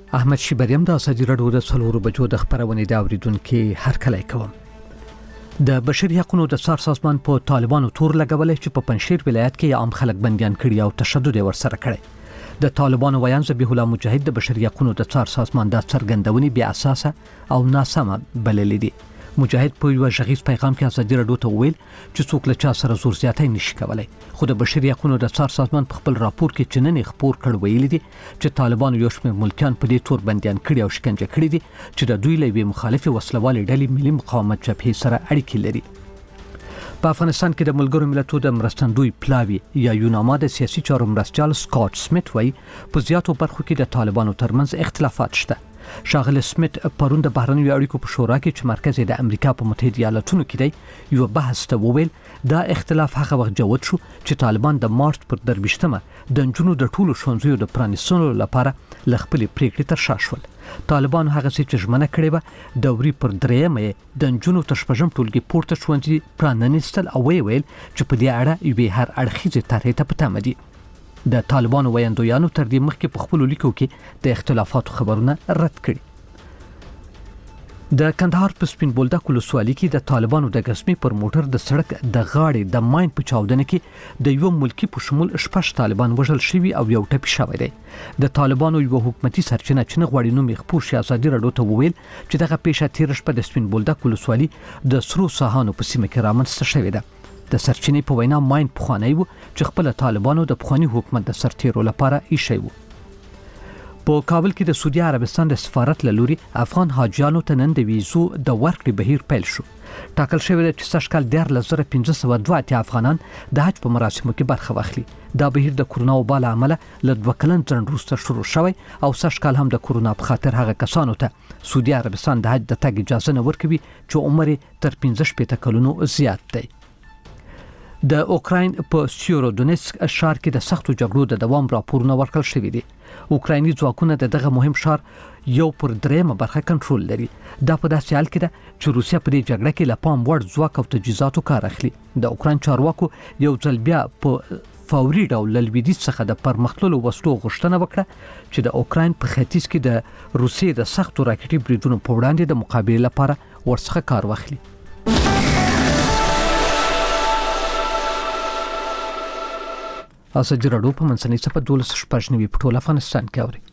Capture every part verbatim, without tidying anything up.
احمد شیبریم د ازادي راډیو د څلورو بجو د خبرونې د اوریدونکو هرکلی کوم. د بشري حقوقو د څار سازمان په طالبانو تور لګولې چې په پنځشیر ولایت کې عام خلک بنديان کړي او تشدد ورسره کړي. د طالبانو ویان ذبیح الله مجاهد د بشري حقوقو د څار سازمان د څرګندونې بیا اساسه او ناسمه بللې دي. مجاهد په یو ژغیز پیغام کې ازادي راډیو ته ویل چې څوک له چا سره زور زیاتۍ نشي کولای. خو د بشري حقوقو د څار سازمان په خپل راپور کې چننې خبر کړ ویل دي چې طالبانو یو شمېر ملکیان په دې تور بنديان کړي او شکنجه کړي دي چې د دوی له مخالفه وسلوالې ډلې ملي مقاومت جبهې سره اړیکې لري. په افغانستان کې د ملګرو ملتونو د مرستندوی پلاوی یا یوناما د سیاسي چارو مرستيال سکاٹ سمیت وایي په زیاتو برخو کې د طالبانو ترمنځ اختلافات شته. شاغل سمیت پرون د بهرنیو اړیکو په شورا کې چې مرکز د امریکا په متحده ایالاتونو کې دی یو بحث ته وویل دا اختلاف هغه وخت جوړ شو چې طالبان د مارچ پر درویشتمه د جنونو د ټولو شونځیو د پرانیستلو لپاره لخپل پریکړې تر شا شول. طالبان هغه څه چې ژمنه کړې و دوري پر درېمه د جنونو تر شپږم ټولګي پورته شونځي پرانیستل او ویل چې په دې اړه یو هر اړخیزه طرحه ته پته مدي. د طالبانو ویاندویانو تر دې مخکې په خپل لیکو کې د اختلافاتو خبرونه رد کړي. د کندهار په سپین بولدک ولسوالۍ کې د طالبانو د غسمي پر موټر د سړک د غاړې د ماین په چاودنه کې د یو ملکی په شمول شپږ طالبان وژل شوي او یو ټپي شوی دی. د طالبانو یو حکومتي سرچینه چې غوړي نوم خپور شي ازادي راډیو ته وویل چې دغه پیښه تیر شپه د سپین بولدک ولسوالۍ د سرو ساحانو په سیمه کې رامنځته شوې ده. د سرچینې په وینا ماین پخوانی و چې خپل طالبانو د پخوانی حکومت د سرتیرو لپاره ایښی و. په کابل کې د سعودي عربستان د سفارت له لوري افغان حاجیانو ته نن د ویزو د ورکړې بهیر پیل شو. ټاکل شوی دی چې سږ کال دیارلس زره پنځه سوه دوه اتیا افغانان د حج په مراسمو کې برخه واخلي. دا بهیر د کرونا وبا له امله له دوه کلن ځنډ وروسته شروع شوی او سږ کال هم د کرونا په خاطر هغه کسانو ته سعودي عربستان د حج د تګ اجازه نه ورکوي چې عمر تر پنځه شپېته کلونو زیات دی. د اوکراین په سیورودونیسک ښار کې د سختو جګړو د دوام راپورونه ورکړل شوي دي. اوکرایني ځواکونه د دغه مهم ښار یو پر درېمه برخه کنټرول لري. دا په داسې حال کې ده چې روسیا په دې جګړه کې له پام وړ ځواک او تجهیزاتو کار اخلي. د اوکراین چارواکو یو ځل بیا په فوري ډول له لویدیځ څخه د پرمختللو وسلو غوښتنه وکړه چې د اوکراین په ختیځ کې د روسیې د سختو راکټي بریدونو په وړاندې د مقابلې لپاره ورڅخه کار واخلي. ازادي راډیو په منځنۍ صفحه دولس شپږ نوي په ټول افغانستان کې اوري.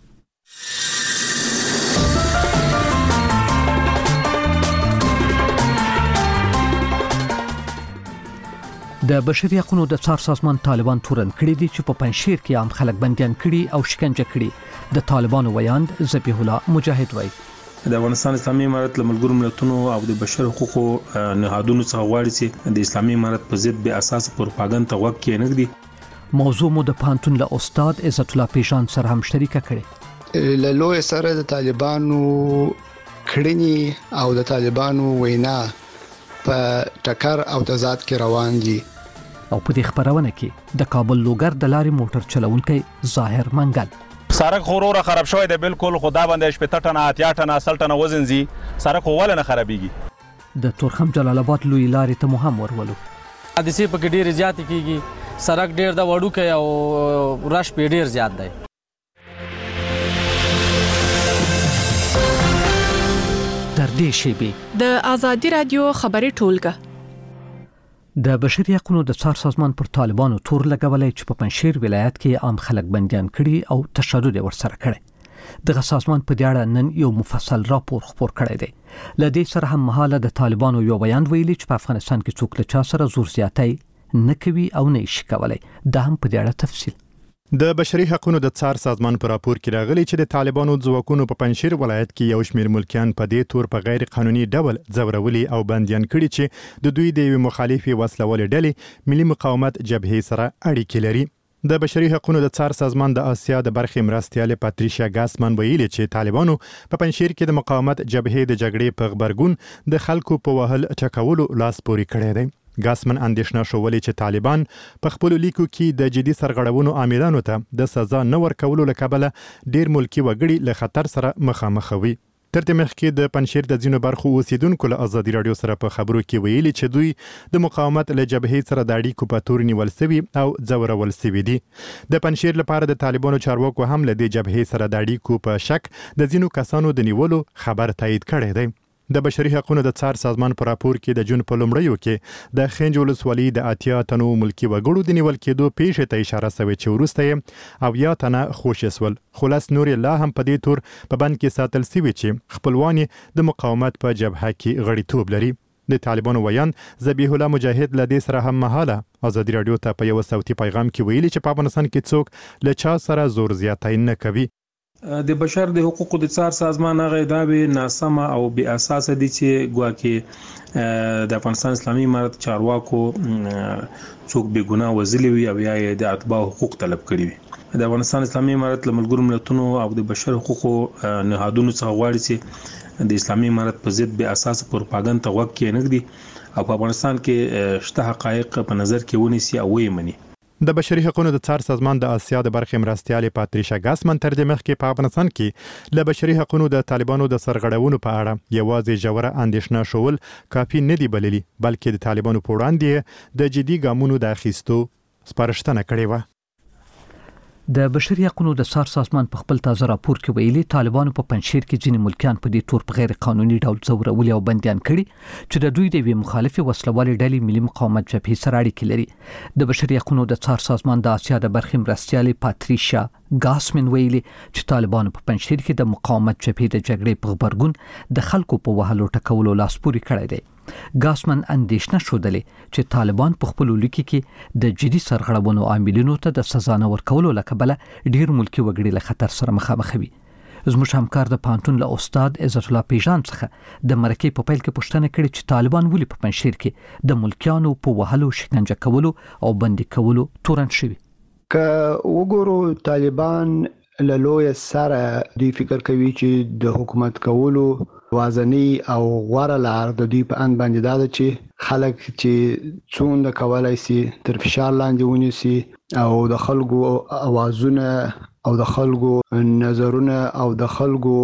د بشري حقوقو د څار سازمان طالبان تورن کړي دي چې په پنځشیر کې عام خلک بنديان کړي او شکنجه کړي. د طالبانو ویاند ذبیح الله مجاهد وایي د افغانستان اسلامي امارت له ملګرو ملتونو او د بشر حقوقو نهادونو څخه غواړي چې د اسلامي امارت په ضد به اساس پروپاګاندا ته وګ کې نه دی. موضوع مو د پانتون له استاد عزت الله پیشان سره هم شریکه کړي. له لوی سره د طالبانو کړنی او د طالبانو وینا په ټکر او تضاد کې روان دي. او په دې خبرونه کې د کابل لوګر د لارې موټر چلونکي ظاهر منګل سړک خورور خراب شوی دی بالکل خدا باندې شپږ ټنه اتیا ټنه اصل ټنه وزن زی سړک ول نه خرابېږي. د تورخم جلال آباد لوی لارې ته مهم ورولو حادثه په کې ډېر زیات کیږي. سړک ډېر د وړو کې او رش په ډېر زیات دی. تر دې شی د ازادي رادیو خبري ټولګه د بشري حقوقو د څار سازمان پر طالبانو تور لګولې چې په پنځشیر ولایت کې عام خلک بنديان کړي او تشدد ورسره کړي. دغه سازمان په دې اړه نن یو مفصل راپور خپور کړی دی. لدې سره هم مهاله د طالبانو یو بیان ویلي چې په افغانستان کې څوک له چا سره زور زیاتۍ نه کوي او نه شي کولای. دا هم په دې اړه تفصیل د بشري حقوقو د څار سازمان پر راپور کې راغلي چې د طالبانو ځواکونو په پنځشیر ولایت کې یو شمېر ملکیان په دې تور په غیر قانوني ډول ځورولي او بنديان کړي چې د دوی د مخالفي وسلوالې ډلې ملي مقاومت جبهې سره اړیکې لري. د بشري حقوقو د څار سازمان د آسیا د برخې مرستيال پاتریشیا ګاسمن ویلي چې طالبانو په پنځشیر کې د مقاومت جبهې د جګړې په خبرګون د خلکو په وهل ټکولو لاس پوري کړی دی. ګاسمن اندېښنه شولې چې طالبان په خپل لیکو کې د جدي سرغړونو عاملانو ته د سزا نه ورکولو لکبله ډیر ملکی وګړي له خطر سره مخامخ وي. تر دې مخکې د پنجشیر د ځینو برخو اوسیدونکو له ازادي رادیو سره په خبرو کې ویلي چې دوی د مقاومت له جبهې سره د اړیکو په تور نیول سوي او ځورول سوي دي. د پنجشیر لپاره د طالبانو چارواکو هم له دې جبهې سره د اړیکو په شک د ځینو کسانو د نیولو خبر تایید کړی دی. د بشري حقوقو د څار سازمان په راپور کې د جون په لومړیو کې د خنج ولسوالۍ د اتیا تنو ملکی وګړو د نیول کېدو پیښې ته اشاره شوې چې وروسته یې او یا تنه خوشې سول. خلاص نور لا هم په دې تور په بند کې ساتل سوي چې خپلوان د مقاومت په جبهه کې غړیتوب لري. د طالبانو ویان ذبیح الله مجاهد له دې سره هم مهاله ازادي رادیو ته په یو صوتي پیغام کې ویلي چې په افغانستان کې څوک له چا سره زور زیاتی نه کوي. د بشر د حقوقو د څار سازمان هغه ادعاوې ناسمه او بې اساسه دي چې ګواکې د افغانستان اسلامي امارت چارواکو څوک بې ګناه وژلي وي او یا د اتباع حقوق طلب کړي وي. د افغانستان اسلامي امارت له ملګرو ملتونو او د بشر حقوقو نهادونو څخه غواړي چې د اسلامي امارت په ضد بې اساسه پروپاګاندا ته غوږ کېنږدي او په افغانستان کې شته حقایق په نظر کې ونیسي او ویې مني. د بشري حقوقو د څار سازمان د آسیا د برخې مرستیالې پاتریشا ګاسمن تر دې مخکې په افغانستان کې له بشري حقوقو د طالبانو د سرغړونو په اړه یوازې ژوره اندېښنه شول کافي نه دی بللي، بلکې د طالبانو په وړاندې د جدي ګامونو د اخیستو سپارښتنه کړې و. د بشري حقوقو د څار سازمان په خپل تازه راپور کې ویلي طالبانو په پنجشیر کې ځینې ملکیان په دې تور په غیر قانوني ډول ځورولي او بندیان کړي چې د دوی د یوې مخالفې وسلوالې ډلې ملي مقاومت جبهې سره اړیکې لري. د بشري حقوقو د څار سازمان د آسیا د برخې مرستیالې پاتریشا ګاسمن ویلي چې طالبانو په پنجشیر کې د مقاومت جبهې د جګړې په غبرګون د خلکو په وهلو ټکولو لاس پورې کړی دی. ګاسمن اندېښنه شودلې چې طالبان په خپل لیکي کې د جدي سرغړونو عاملینو ته د سزا نه ورکولو لکبله ډیر ملکی وګړي له خطر سره مخامخ وي. زموږ همکار د پانتون له استاد عزت الله پیژان څخه د مرکې په پیل کې پوښتنه کړې چې طالبان ولې په پنجشیر کې د ملکیانو په وهلو، شکنجه کولو او بندي کولو تورن شوي. که وګورو طالبان له لوی سره دوی فکر کوي چې د حکومت کولو وازنی او غوړه لار د دوی په ان باندې دا چې خلک چې څومره کولای شي تر فشار لاندې ونیسي او د خلکو اوازونه او د خلکو نظرونه او د خلکو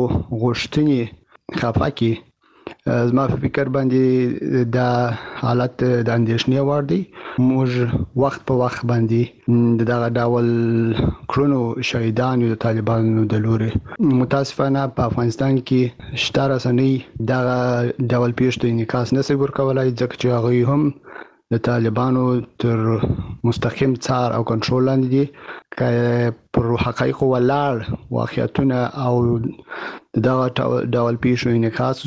غوښتنې خفاکي. زما په فکر باندې دا حالت د اندېښنې وړ دی. موږ وخت په وخت باندې دغه ډول کړنو شهیدانو د طالبانو د لوري متاسفانه په افغانستان کې شته رسنۍ دغه ډول پیښو انعکاس نشي ورکولای ځکه چې هغه هم د طالبانو تر مستقیم څار او کنټرول لاندې دي. که پر حقایق ولاړ واقعیتونه او دغه ډول پیښو انعکاس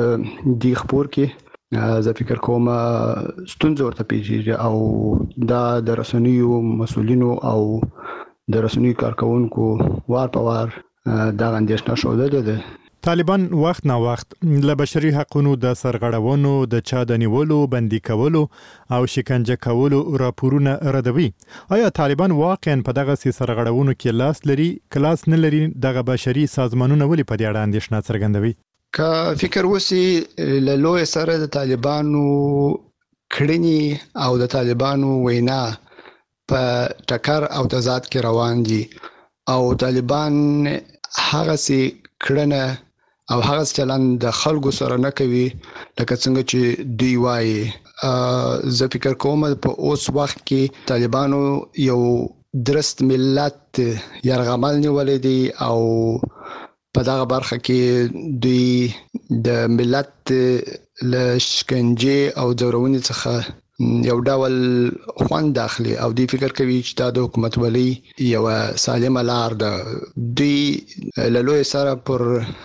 دی خبر کې زه فکر کوم ستونزه ورته پیږي او دا د رسنیو مسولینو او د رسنیو کارکونکو وار په وار دا اندېښنه شوده ده. طالبان وخت نه وخت له بشري حقوقو د سرغړونو، د چا د نیولو، بندي کولو او شکنجه کولو راپورونه ردوي. آیا طالبان واقعا په دغه سرغړونو کې لاس لري؟ کلاس نه لري؟ دغه بشري سازمانونه ولې په دې اړه اندېښنه څرګندوي؟ که فکر وسی له لوی سره د طالبانو کړنی او د طالبانو وینا په ټکر او تضاد کې روان دي او طالبان هغه سي کړنه او هغه چلن د خلکو سره نه کوي لکه څنګه چې دوی وایي. زه فکر کوم په اوس وخت کې طالبانو یو درست ملت یرغمل نیولې دي او په دغه برخه کې دوی د ملت له شکنجه او ځورونې څخه یو ډول خوند داخلي او دوی فکر کوي چې دا د حکومت ولي یو سالمه لار ده. دوی له لوی سره پر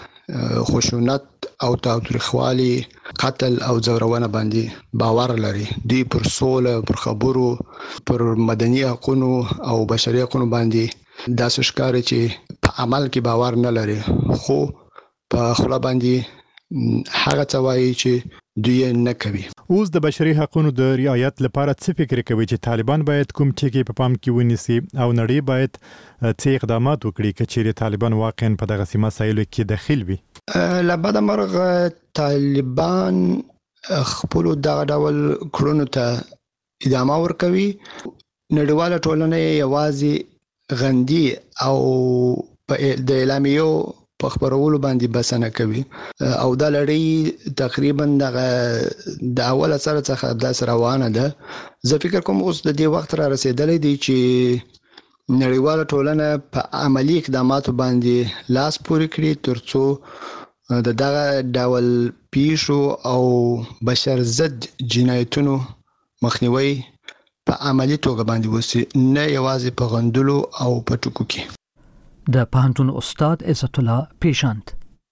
خشونت او تاوتریخوالي، قتل او ځورونه باندې باور لري. دوی پر سوله، پر خبرو، پر مدني حقوقو او بشري حقوقو باندې داسې ښکاري چې په عمل کې باور نه لري، خو په خلا باندې هغه څه وایي چې دوی نه کوي. اوس د بشري حقوقو د رعایت لپاره څه فکر کوي چې طالبان باید کوم ټکي په پام کې ونیسي او نړۍ باید څه اقدامات وکړي چې طالبان واقعا په دغه سیمه مسایلو کې دخیل وي؟ لبد مرغ طالبان خپل دغه ډول کړنو ته ادامه ورکوي. نړیواله ټولنه یوازې غندي او د اعلامیو په خبرولو باندې بسنه کوي او دا لړۍ تقریبا د اول سره څخه د روانه ده. زه فکر کوم اوس د دې وخت را رسیدلې دی چې نړیواله ټولنه په عملی اقداماتو باندې لاس پورې کړي ترڅو د دغه ډول پیښو او بشر ضد جنایتونو مخنیوي په عملی توګه باندې وسی، نه یوازې په غندلو او په ټکو کې. د پوهنتون استاد عزت الله پیشاند.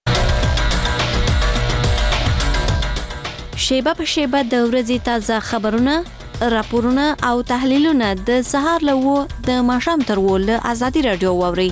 شیبه په شیبه د ورځې تازه خبرونه، راپورونه او تحلیلونه د سهار له و د ماښام تر و له ازادي رادیو واوري.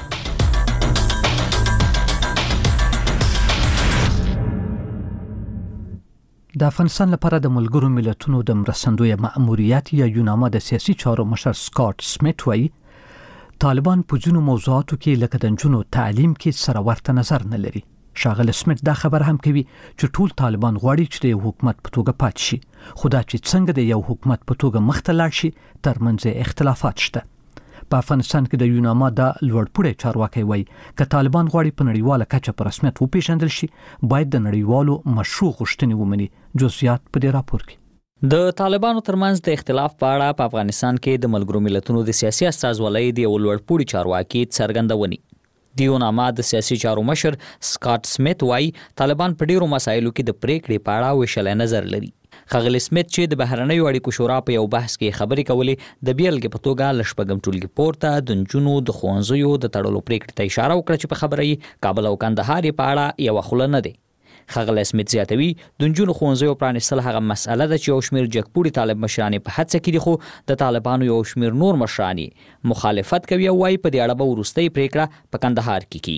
د افغانستان لپاره د ملګرو ملتونو د مرستندوی مأموریت یا یوناما د سیاسي چارو مشر سکاټ سمیت وایي طالبان په ځینو موضوعاتو کې لکه د نجونو تعلیم کې سره ورته نظر نه لري. ښاغلی سمیت دا خبر هم کوي چې ټول طالبان غواړي چې د یو حکومت په توګه پاتې شي، خو دا چې څنګه د یو حکومت په توګه مخته لاړ شي ترمنځ اختلافات شته. په افغانستان کې د یوناما د لوړپوړي چارواکي وایي که طالبان غواړي په نړیواله کچه په رسمیت وپیژندل شي باید د نړیوالو مشروع غوښتنې ومني. جزئیات په دې راپور کې. د طالبانو ترمنځ د اختلاف په اړه په افغانستان کې د ملګرو ملتونو د سیاسي استازولۍ د لوړپوړي چارواکي څرګندونې. د یوناما د سیاسي چارو مشر سکاټ سمیت وایي طالبان په ډیرو مسایلو کې د پریکړې په اړه ویشلای نظر لري. ښاغلی سمیت چې د بهرنیو اړیکو شورا په یو بحث کې خبرې کولې د بیلګې په توګه له شپږم ټولګي پورته د نجونو د ښوونځیو د تړلو پریکړې ته اشاره وکړه چې په خبره یې کابل او کندهار په اړه یوه خوله نه دی. ښاغلی سمیت زیاتوي د نجونو ښوونځیو پرانیستل هغه مسأله ده چې یو شمېر جګپوړي طالب مشران په هڅه کې دي، خو د طالبانو یو شمېر نور مشران مخالفت کوي او وايي په دې اړه به وروستۍ پریکړه په کندهار کې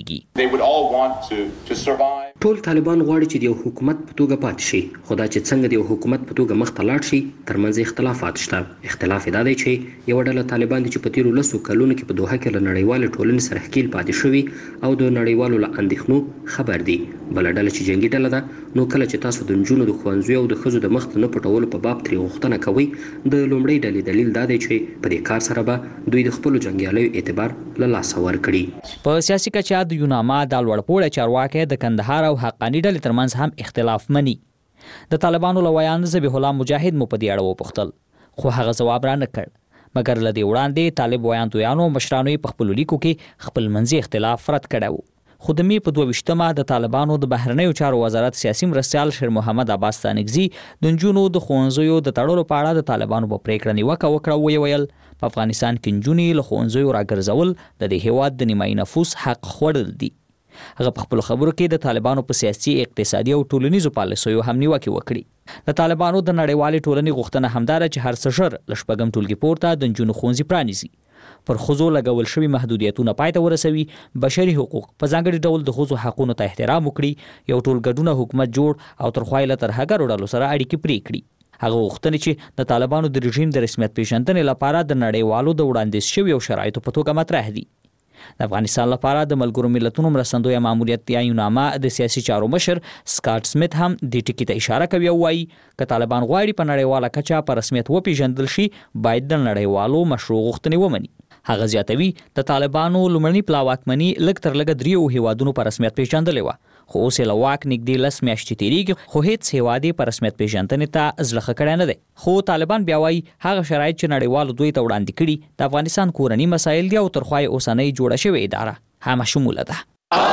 کیږي. ټول طالبان غواړي چې د یو حکومت په توګه پاتې شي، خو دا چې څنګه د یو حکومت په توګه مخته لاړ شي ترمنځ اختلافات شته. اختلاف دا دی چې یو ډله طالبان دي چې په تیرو لسو کلونو کې په دوحه کې له نړیوالې ټولنې سره ښکیل پاتې شوي او د نړیوالو له اندېښنو خبر دي. بله ډله چې جنګي ډله ده، نو کله چې تاسو د نجونو د ښوونځیو او د ښځو د مخ نه پټولو په باب ترې غوښتنه کوئ، د لومړۍ ډلې دلیل دا دی چې په دې کار سره به دوی د خپلو جنګیالیو اعتبار له لاسه ورکړي. په سیاسي کچه د یوناما د لوړپوړي چارواکي د کندهار او حقاني ډلې ترمنځ هم اختلاف مني. د طالبانو له ویان ذبیح الله مجاهد مو په دې اړه وپوښتل، خو هغه ځواب را نه کړ، مګر له دې وړاندې طالب ویاندویانو مشرانو په خپلو لیکو کې خپل منځي اختلاف رد کړی و. خو د مې په دوه ویشتمه د طالبانو د بهرنیو چارو وزارت سیاسي مرستیال شیر محمد عباس ستانکزي د نجونو د ښوونځیو د تړلو په اړه د طالبانو په پریکړه نیوکه وکړه. ویې ویل په افغانستان کې نجونې له ښوونځیو راګرځول د دې هېواد د نیمایي نفوس حق خوړل دي. هغه په خپلو خبرو کې د طالبانو په سیاسي، اقتصادي او ټولنیزو پالیسیو هم نیوکې وکړي. د طالبانو د نړیوالې ټولنې غوښتنه همدا ده چې هر څه ژر له شپږم ټولګي پورته د نجونو ښوونځي پرانیزي، پر ښځو لګول شوي محدودیتونه پای ته ورسوي، بشري حقوق په ځانګړي ډول د ښځو حقونو ته احترام وکړي، یو ټولګډونه حکومت جوړ او تر خوا یې له ترهګرو ډلو سره اړیکې پرې کړي. هغه غوښتنې چې د طالبانو د رژیم د رسمیت پیژندنې لپاره د نړیوالو د وړاندیز شویو شرایطو په توګه مطرح دي. د افغانستان لپاره د ملګرو ملتونو مرستندوی ماموریت یا یوناما د سیاسي چارو مشر سکاټ سمیت هم دې ټکي ته اشاره کوي او وایي که طالبان غواړي په نړیواله کچه په رسمیت وپیژندل شي باید د نړیوالو مشروع غوښتنې ومني. هغه زیاتوي د طالبانو لومړني پلا واکمني لږ تر لږه دریو هیوادونو په رسمیت پیژندلې وه، خو اوس یې له واک نږدې لس میاشتې تېرېږي، خو هېڅ هیواد یې په رسمیت پیژندنې ته زړه ښه کړی نه دی. خو طالبان بیا وایي هغه شرایط چې نړیوالو دوی ته وړاندې کړي د افغانستان کورني مسایل دي او تر خوا یې اوسنۍ جوړه شوې اداره همه شموله ده.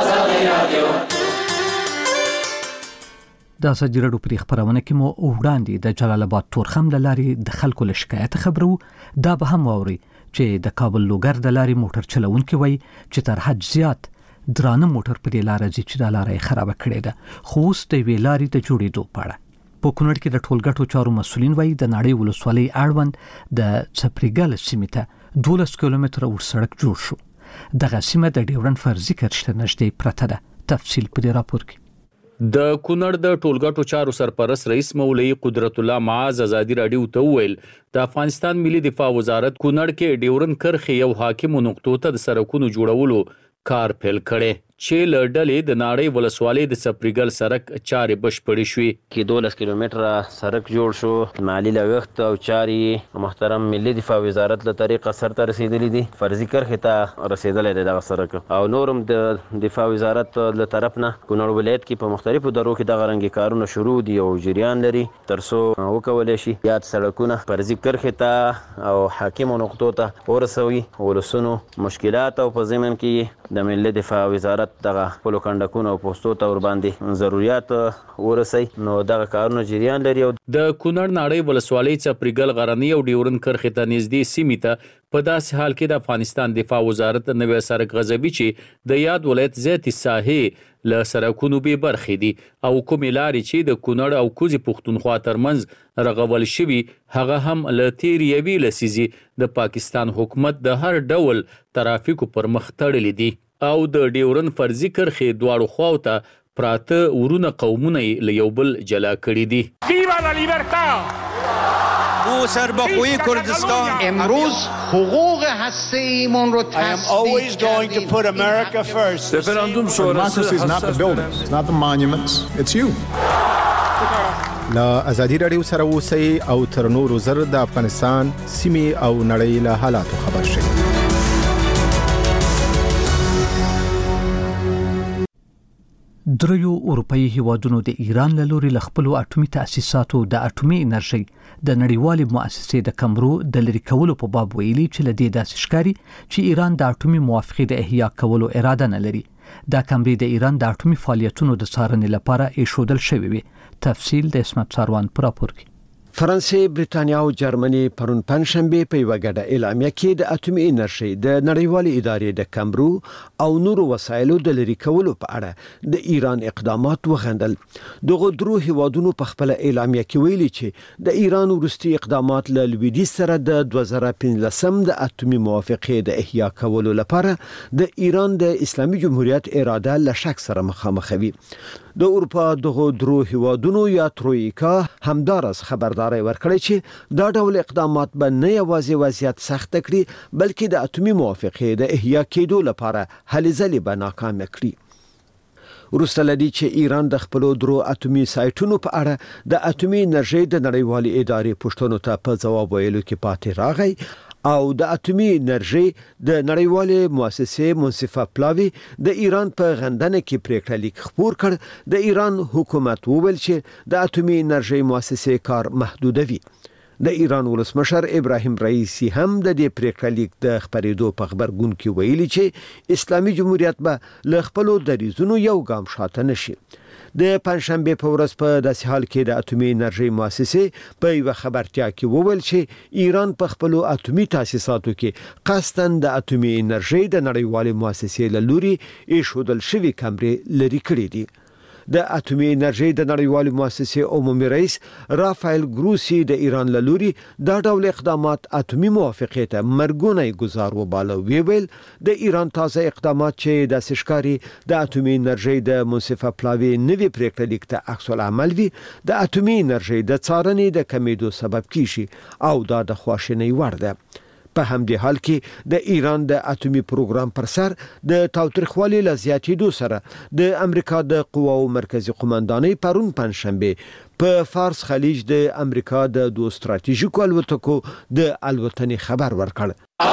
د ازادي راډیو په خبرونه کې مو وړاندې د جلال آباد تورخم د لارې د خلکو له شکایت خبرو دا به هم واوري چې د کابل لوګر د لارې موټر چلونکي وایي چې تر حد زیات درانه موټر په دې لارې چې د لارې خراب کړي ده، خو اوس د وی لارې د جوړېدو په اړه په کونړ کې د ټولګټو چارو مسولین وایي د نړۍ ولسوالۍ اړوند د سپریګل سیمې ته دولس کیلومتره ور سړک جوړ شو. دغه سیمه د ډیورن فرضي کرښې نږدې پرته ده. تفصیل په دې راپور کې. د کونړ د ټولګټو چارو سرپرست رئیس مولوی قدرت الله معاذ ازادي راډیو ته وویل د افغانستان ملي دفاع وزارت کونړ کې ډیورن کرښې یو حاکمو نقطو ته د سړکونو جوړولو کار پیل کړي. چې له ډلې د ناړۍ ولسوالۍ د سپریګل سړک چارې بشپړې شوې. کې دولس کیلومتره سړک جوړ شو. مالی لګښت او چارې محترم ملي دفاع وزارت له طریقه سرته رسیدلې دي. فرضي کرښې ته رسیدلې ده دغه سړک او نورم د دفاع وزارت له طرف نه کونړ ولایت کې په مختلفو درو کې دغه رنګي کارونه شروع دي او جریان لري ترڅو وکولای شي یاد سړکونه فرضي کرښې ته او حاکمو نقطو ته ورسوي. ولسونو مشکلات او په ضمن کې د ملي دفاع وزارت دغه خپلو کنډکونو او پوستو ته ورباندې ضرورت ورسوي نو دغه کارونه جریان لري. د کونړ ناړۍ ولسوالۍ څپریګل غرنۍ او ډیورن کرښې ته نږدې سیمې ته په داسې حال کې د افغانستان دفاع وزارت نوی سړک غځوي چې د یاد ولایت زیاتې ساحې له سړکونو بې برخې دي او کومې لارې چې د کونړ او کوزې پښتونخوا ترمنځ رغول شوي هغه هم له تېرې یوې لسیزې د پاکستان حکومت د هر ډول ترافیکو پر مخ تړلي دي او د ډیورن فرضي کرښې دواړو خواو ته پراته ورونه قومونه له یو بل جلا کړي دي. ویوا لا لیبرتا! او سربخوی کردستان امروز حقوق هسته‌ایمون رو تثبیت کردیم. رفراندوم شورای is not the buildings, it's not the monuments, it's you. لا ازادي رادیو سره اوسئ او تر نورو زر د افغانستان سیمې او نړۍ له حالاتو خبر شئ. دریو اروپאי هیوادونو د ایران له لوري ل خپل اټومي تاسیساتو د اټومي انرژي د نړیوالې مؤسسې د کمرو د لری کولو په باب ویلي چې لدې داسې ښکاري چې ایران د اټومي موافقې د احیا کولو اراده نه لري. دا کمرې د ایران د اټومي فعالیتونو د څارنې لپاره ایښودل شوی وي. تفصیل د اسمت ساروان پر راپور کې. فرانسې، بریتانیا او جرمني پرون پنځشنبه په یو غډه اعلامیه کې د اټومي انرژي د نړیوالې ادارې د کمرو او نورو وسایلو د لری کولو په اړه د ایران اقدامات وغندل. دغه درو هیوادونو په خپل اعلامیه کې ویلي چې د ایران وروستي اقدامات له لویدیځ سره د دوه زره پنځلسم د اټومي موافقې د احیا کولو لپاره د ایران د اسلامي جمهوریت اراده له شک سره مخامخ وي. د اروپا دغه درو هیوادونو یا ترویکا همدارس خبرداري ورکړی چې دا ډول اقدامات به نه یوازې وضعیت سخت کړي بلکې د اټومي موافقې د احیا کېدو لپاره هلې ځلې به ناکام کړي. وروسته لدی چې ایران د خپل درو اټومي سایټونو په اړه د اټومي انرژي د نړیوالې ادارې پښتنو ته په جواب ویلو کې پاتې راغی او د اټومي انرژي د نړیوالې مؤسسې منصفه پلاوی د ایران په غندنه کې پریکړه لیک خبر کړ. د ایران حکومت وویل چې د اټومي انرژي مؤسسې کار محدودوي. د ایران ولسمشر ابراهیم رئیسی هم د دې پریکړه لیک د خبرېدو په خبرګون کې ویلي چې اسلامي جمهوریت به له خپل دریزونو یو ګام شاته نشي. د پنځشنبه په ورځ په داسې حال کې د اټومي انرژي مؤسسې په یو خبرتیا کې وویل چې ایران په خپل اټومي تاسیساتو کې قصداً د اټومي انرژي د نړیوالې مؤسسې له لوري ایښودل شوی کمرې لري کړې دي. د اټومي انرژي د نړیوالې مؤسسې عمومي رئیس رافایل ګروسی د ایران له لوري دا ډول اقدامات اټومي موافقې ته مرګونی گزار وباله. ویل د ایران تازه اقدامات چې د سشکاري د اټومي انرژي د منصفه پلاوی نوی پریکړه لیک ته عکس العمل وي د اټومي انرژي د څارنې د کمیدو سبب کیږي او دا د خواشینۍ وړ ده. په همدې حال کې د ایران د اټومي پروګرام پر سر د تاوتریخوالي له زیاتېدو سره د امریکا د قواو مرکزی قوماندانۍ پرون پنځشنبه په فارس خلیج د امریکا د دوه ستراتیژیکو الوتکو د الوتنې خبر ورکړ.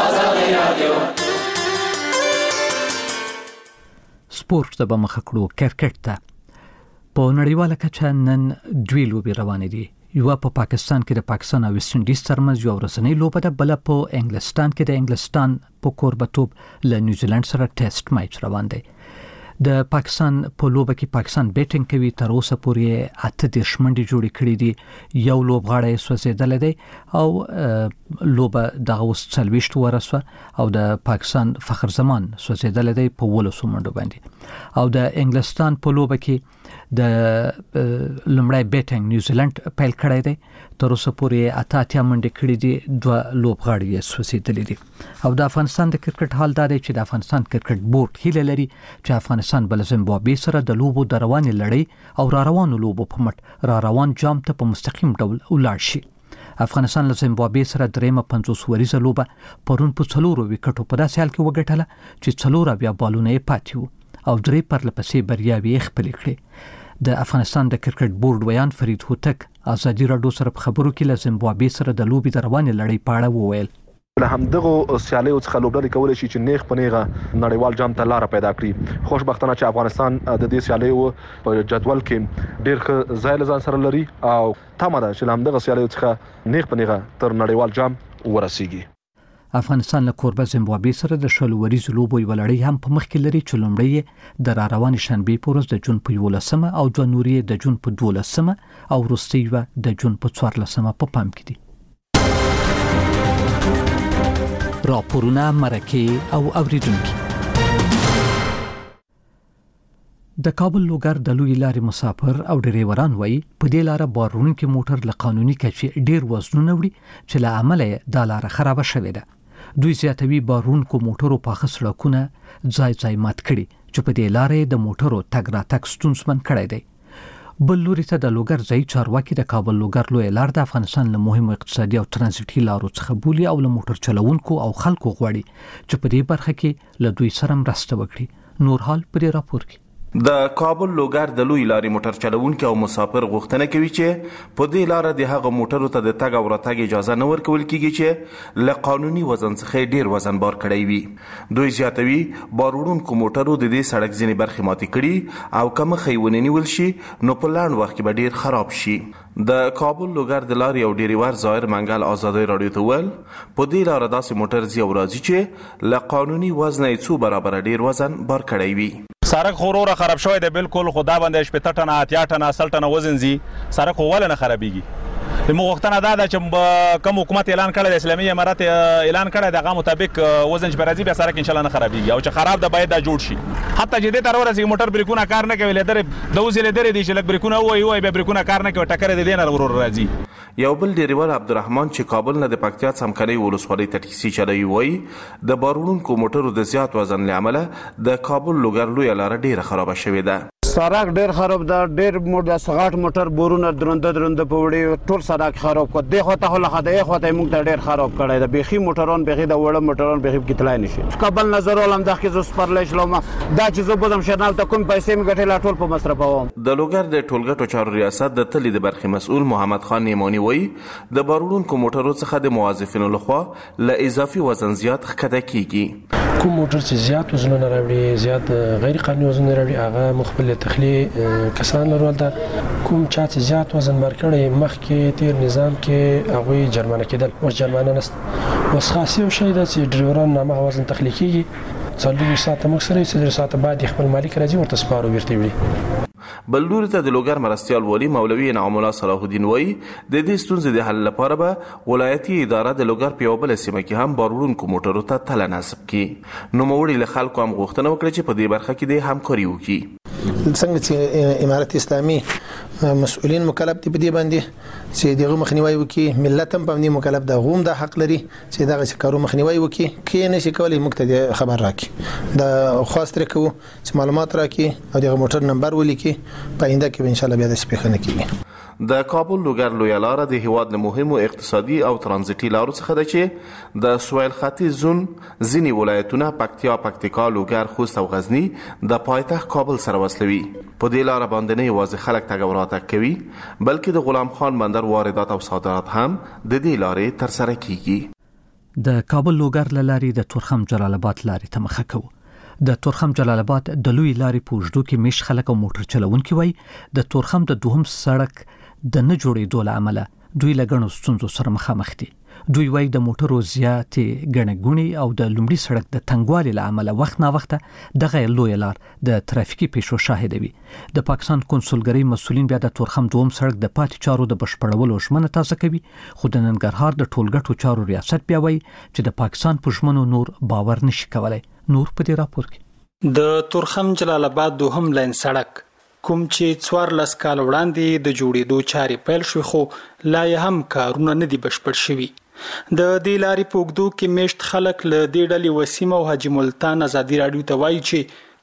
سپورت ته به مخه کړو. کرکټ ته په نړیواله کچه نن دوی لوبې روانې دي. یو په پاکستان کې د پاکستان او ویسټ انډیز ترمنځ یو ورځنی لوبه ده، بل په انګلستان کې د انګلستان په کوربتوب له نیوزیلند سره ټیسټ میچ روان دی. د پاکستان په لوبه کې پاکستان بیټینګ کوي. تر اوسه پورې اته دیرش منډې جوړې کړې دي. یو لوبغاړی سوځېدلی دی او لوبه دغه اوس څلوېښت ورسوه او د پاکستان فخر زمان سوځېدلی دی په ولسو منډو باندې. او د انګلستان په لوبه کې د لمړی بیټینګ نیوزیلند پیل کړی دی. تر اوسه پورې اته اتیا منډې کړې دي. دوه لوبغاړي یې سوځېدلي دي. او د افغانستان د کرکټ حال دا دی چې د افغانستان کرکټ بورډ هیله لري چې افغانستان بل زیمبابوې سره د لوبو د روانې لړۍ او را روانو لوبو په مټ را روان جام ته په مستقیم ډول ولاړ شي. افغانستان له زیمبابوې سره درېمه پنځوس وریزه لوبه پرون په څلورو وکټو په داسې حال کې وګټله چې څلور اویا بالونه یې پاتې وو او درې پرلپسې بریاوې خپلې کړې. د افغانستان د کرکټ بورډ ویان فرید هوتک ازادي راډیو سره په خبرو کې له زیمبابوې سره د لوبې د روانې لړۍ په اړه وویل. له همدغه سیالیو څخه لوبډلې کولی شي چې نیغ په نیغه نړیوال جام ته لاره پیدا کړي. خوشبختانه چې افغانستان د دې سیالیو په جدول کې ډېر ښه ځای له ځان سره لري او تمه ده چې له همدغه سیالیو څخه نیغ په نیغه تر نړیوال جام ورسیږي. افغانستان له کوربه زیمبابوې سره د شلو وریزو لوبو یوه لړۍ هم په مخ کې لري چې لومړی یې د را روانې شنبې په ورځ د جون په یولسمه او دوه نورې یې د جون په دولسمه او وروستۍ یوه د جون په څوارلسمه په پام کې دي. راپورونه، مرکې او اوریدونکي. د کابل لوګر د لوی لارې مسافر او ډریوران وایي په دې لاره بارونکي موټر له قانوني کچې ډیر وزنونه وړي چې له امله یې دا لاره خراب شوې ده. دوی زیاتوي بارونکو موټرو پاخه سړکونه ځای ځای مات کړي چې په دې لارې د موټرو تګ راتګ ستونزمن کړی دی. بل لوري ته د لوګر ځای چارواکي د کابل لوګر لوی لار د افغانستان له مهمو اقتصادي او ترانزیټي لارو څخه بولي او له موټر چلوونکو او خلکو غواړي چې په دې برخه کې له دوی سره مرسته وکړي. نور حال په دې راپور کې. د کابل لوګر د لوی لارې موټر چلوونکي او مسافر غوښتنه کوي چې په دې لار د هغه موټرو ته د تګ او راتګ اجازه نه ورکول کیږي چې له قانوني وزن څخه ډیر وزن بار کړی وي. دوی زیاتوي بارونکو موټرو د دې سړک ځینې برخې ماتې کړي او کوم خیونه نیول شي نو په لاند وخت کې به ډیر خراب شي. د کابل لوګر د لارې او ډیریور ظاهر منګل آزادي رادیو ته ول په دې لار داسې موټر زی او راځي چې له قانوني وزن یې څو برابر ډیر وزن بار کړی وي. سړک خورور خراب شوی دی بالکل خدا باندې شپږ ټنه اتیا ټنه سل ټنه وزن زی سړک ول نه خرابېږي. د مغوښتنه دا ده چې کوم حکومت اعلان کړی د اسلامي امارات اعلان کړی دغه مطابق وزن چې راځي به سړک ان شاء الله نه خرابېږي او چې خراب ده باید دا جوړ شي. حتی چې دې تر ورسې موټر بریکونه کار نه کوي لدر د وزل لدر دي چې لک بریکونه وای وای به بریکونه کار نه کوي ټکر دې نه ورور راځي. یو بل ډریور عبدالرحمن چې کابل نه د پکتیا څمکنۍ ولسوالۍ ته ټکسي چلوي وایي د بارونکو موټرو د زیات وزن له امله د کابل لوګر لویه لاره ډیره خرابه شوې ده. سړک ډیر خراب ده، ډیر موټر سغاټ موټر بورونه درنده درنده په وړي ټول سړک خراب کړ. د خو ته له خدای خو ته موږ ته ډیر خراب کړی ده. بيخي موټران بيخي د وړه موټران بيخي کتلای نشي. کابل نظر ولم د خزو سپرلې شلم دا چې زه بودم شنال ته کوم پیسې می ګټل ټول په مصرفوم. د لوګر د ټولګټو چارو ریاست د تلې د برخې مسؤل محمد خان نیمانی وایي د بارونکو موټرو څخه د موظفینو لخوا له اضافي وزن زیات ښکته کیږي. کوم موټر چې زیات وزن نه راوړي زیات غیر قانوني وزن نه راوړي هغه مخبل تخلیه کسان لرول ده. کوم چا چې زیات وزن ورکړي مخکې تیر نظام کې هغه جرمانه کېدل او جرمانه نست اوس خاص یو شی ده چې ډریوران نامه وزن تخلیه کیږي څلور ساعت مکسره څلور ساعت بعد خپل مالک راځي ورته سپارو ورته وي. بل لوري ته د لوګر مرستيال ولی مولوي انعام الله صلاح الدین وایي د دې ستونزې د حل لپاره به ولایتي اداره د لوګر په یو بل سیمه کې هم بارونکو موټرو ته تله نصب کړي. نو موړي له خلکو هم غوښتنه وکړي چې په دې برخه کې د همکاري وکړي. څنګه چې امارت اسلامي مسؤلین مکلف دي په دې باندې چې دغه مخنیوي وکړي، ملت هم په دې مکلف ده، غوم د حق لري چې دغه کارو مخنیوي وکړي. کې نه شي کولای موږ خبر راکړي دا خواست کوو چې معلومات راکړي او دغه موټر نمبر ولیکي پاینده کې ان شاء الله بیا د سپیخنه کیږي. د کابل لوګر لویه لاره د هیواد له مهمو اقتصادي او ترانزیټي لارو څخه ده چې د سویل ختیځ زون ځینې ولایتونه پکتیا، پکتیکا، لوګر، خوست او غزنی د پایتخت کابل سره وصلوي. په دې لاره باندې نه یوازې خلک تګ او راتګ کوي بلکې د غلام خان بندر واردات او صادرات هم د دې لارې ترسره کیږي. د کابل لوګر له لارې د تورخم جلال آباد لارې ته مخه کوو. د تورخم جلال آباد د لوی لارې په اوږدو کې مش خلک او موټر چلوونکي وایي د تورخم د دوهم سړک د نه جوړېدو له امله دوی له ګڼو ستونزو سره مخامخ دي. دوی وایي د موټرو زیاتې ګڼه ګوڼې او د لومړي سړک د تنګوالي له امله وخت نا وخته دغه لوی لار د ترافیکي پیښو شاهد وي. د پاکستان کنسولګرۍ مسؤلین بیا د تورخم دوهم سړک د پاتې چارو د بشپړولو ژمنه تازه کوي، خو د ننګرهار د ټولګټو چارو ریاست بیا وایي چې د پاکستان په ژمنو نور باور نشي کولای. نور په دې راپور کې د تورخم جلال آباد دوهم لاین سړک کوم چې څوارلس کال وړاندې د جوړېدو چارې پیل شوې خو لا یې هم کارونه نه دي بشپړ شوي. د دې لارې په اوږدو کې میشت خلک له دې ډلې وسیم او حاجي ملتان ازادي راډیو ته وایي چې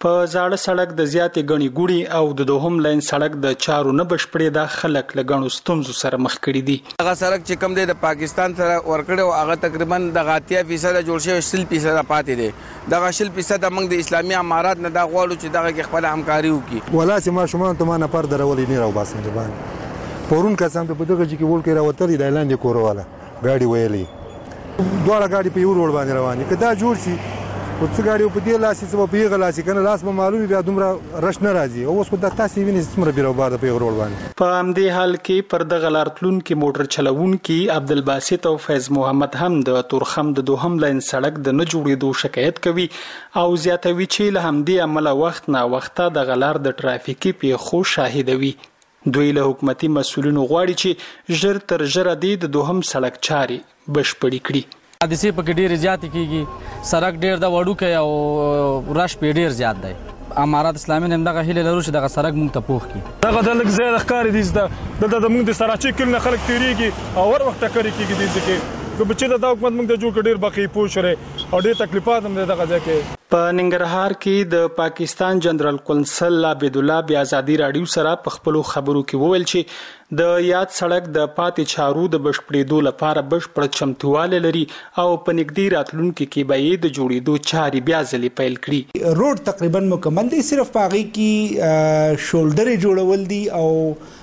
په زاړه سړک د زیاتې غني ګوړي او د دوهم لاین سړک د چارو نه بشپړې د خلک لګڼو ستونزو سره مخ کړي دي. هغه سړک چې کم دی د پاکستان سره ورکړو هغه تقریبا د اتیا فیصد جوړ شوی شل فیصد پاتې دی. دغه شل فیصد موږ د اسلامي امارات نه دا غواړو چې دغه کې خپل همکاري وکړي. ولا چې ما شومان ته ما نه پر درولې نه راو باسم دی باندې پورون کسان ته په دغه چې کې ول کې راوتل د اعلان دی کورواله ګاډي ویلې دوه ګاډي په یو روډ باندې رواني کدا جوړ شي او څه ګاډي په دې لاسي سبب په یغه لاسي کنه لاس به معلومي بیا دومره رش نه راځي او اوس خو د تاسو ویني څومره بیرو بار په یو روډ باندې. په همدې حال کې پر دغه لارتلون کې موټر چلوونکي عبدالباسط او فیض محمد هم د تورخم د دوهم لاین سړک د نه جوړېدو شکایت کوي او زیاتوي چې له همدې عمله وخت نه وخته د غلار د ټرافیکي پیښو شاهدوي. دوی له حکومتي مسؤلینو غواړي چې ژر تر ژره د دوهم سړک چاري بشپړې کړي. حادثې پکې ډېرې زیاتې کېږي سړک ډېر د وړوکی او رش پې ډېر زیات دی. امارات اسلامي نه همدغه هیله لرو چې دغه سړک موږ ته پوخ کړي. دغه د لږ ځای د ښکاري دي دلته د موږ د سراچې کلي نه خلک تېرېږي او هر وخت ټکرې کېږي دې ځای کې که چې د حکومت موږ ته جوړ کړ ډېر بقي پوه شوی او ډېر تکلیفات هم دی دغه ځای کې. په ننګرهار کې د پاکستان جنرال قونسل عبد الله بیا ازادي راډیو سره په خپل خبرو کې وویل چې د یاد سړک د پاتې چارو د بشپړېدو لپاره بشپړ چمتووالی لري او په نږدې راتلونکي کې به یې د جوړېدو چارې بیا ځلې پیل کړي. روډ تقریبا مکمل دی صرف په هغې کې شولډرې جوړول دي او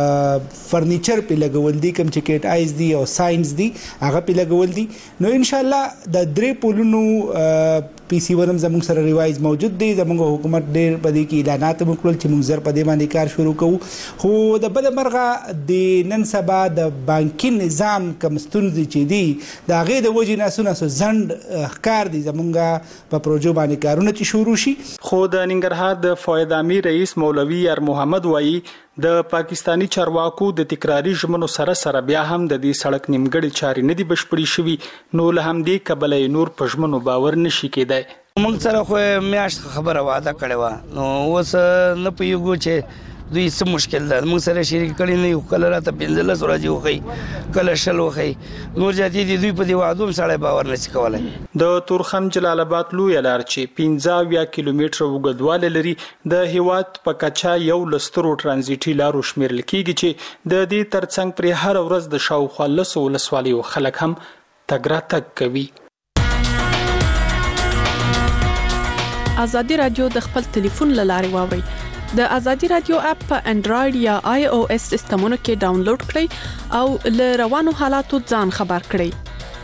فرنیچر په لګول دي کوم چې کېټ آیز دي او ساينس دي هغه په لګول دي. نو ان شاء الله د درې پولونو پی سی ورم زموږ سره ریوایز موجود دی. زموږ حکومت ډېر په دې کې اعلانات وکړل چې موږ زر په دې باندې کار شروع کوو خو د بل مرغه د نن سبا د بانکي نظام کوم ستونزې چې دي د هغې د وجې نه څونه څه ځنډ ښکار دي زموږ په پروژو باندې کارونه چې شروع شي. خو د ننګرهار د فواد امیر رئیس مولوي یار محمد وایي د پاکستانی چارواکو د تکراری ژمنو سره سره بیا هم د دې سړک نیمګړې چارې نه دي بشپړې شوي نو له همدې کبله نور په ژمنو باور نشي کېدای. موږ سره خو میاشت خبره واده کړې وه نو اوس نه پوهېږو چې دوی څه مشکل ده موږ سره شریک کړي نه یو کله راته پنځلس ورځې وښیي کله شل وښیي نور زیاتې دي دوی په دې وعدو هم سړی باور نشي کولی. د تورخم جلال آباد لویه لار چې پنځه اویا کیلومتره اوږدوالی لري د هیواد په کچه یو له سترو ټرانزیټي لارو شمیرل کېږي چې د دې ترڅنګ پرې هره ورځ د شاوخوا لسو ولسوالیو خلک هم تګ راتګ کوي. ازادي رادیو د خپل ټلیفون له لارې واورئ د ازادي رادیو اپ په انډراید یا آی او اس سیستمونو کې ډاونلوډ کړئ او له روانو حالاتو ځان خبر کړئ.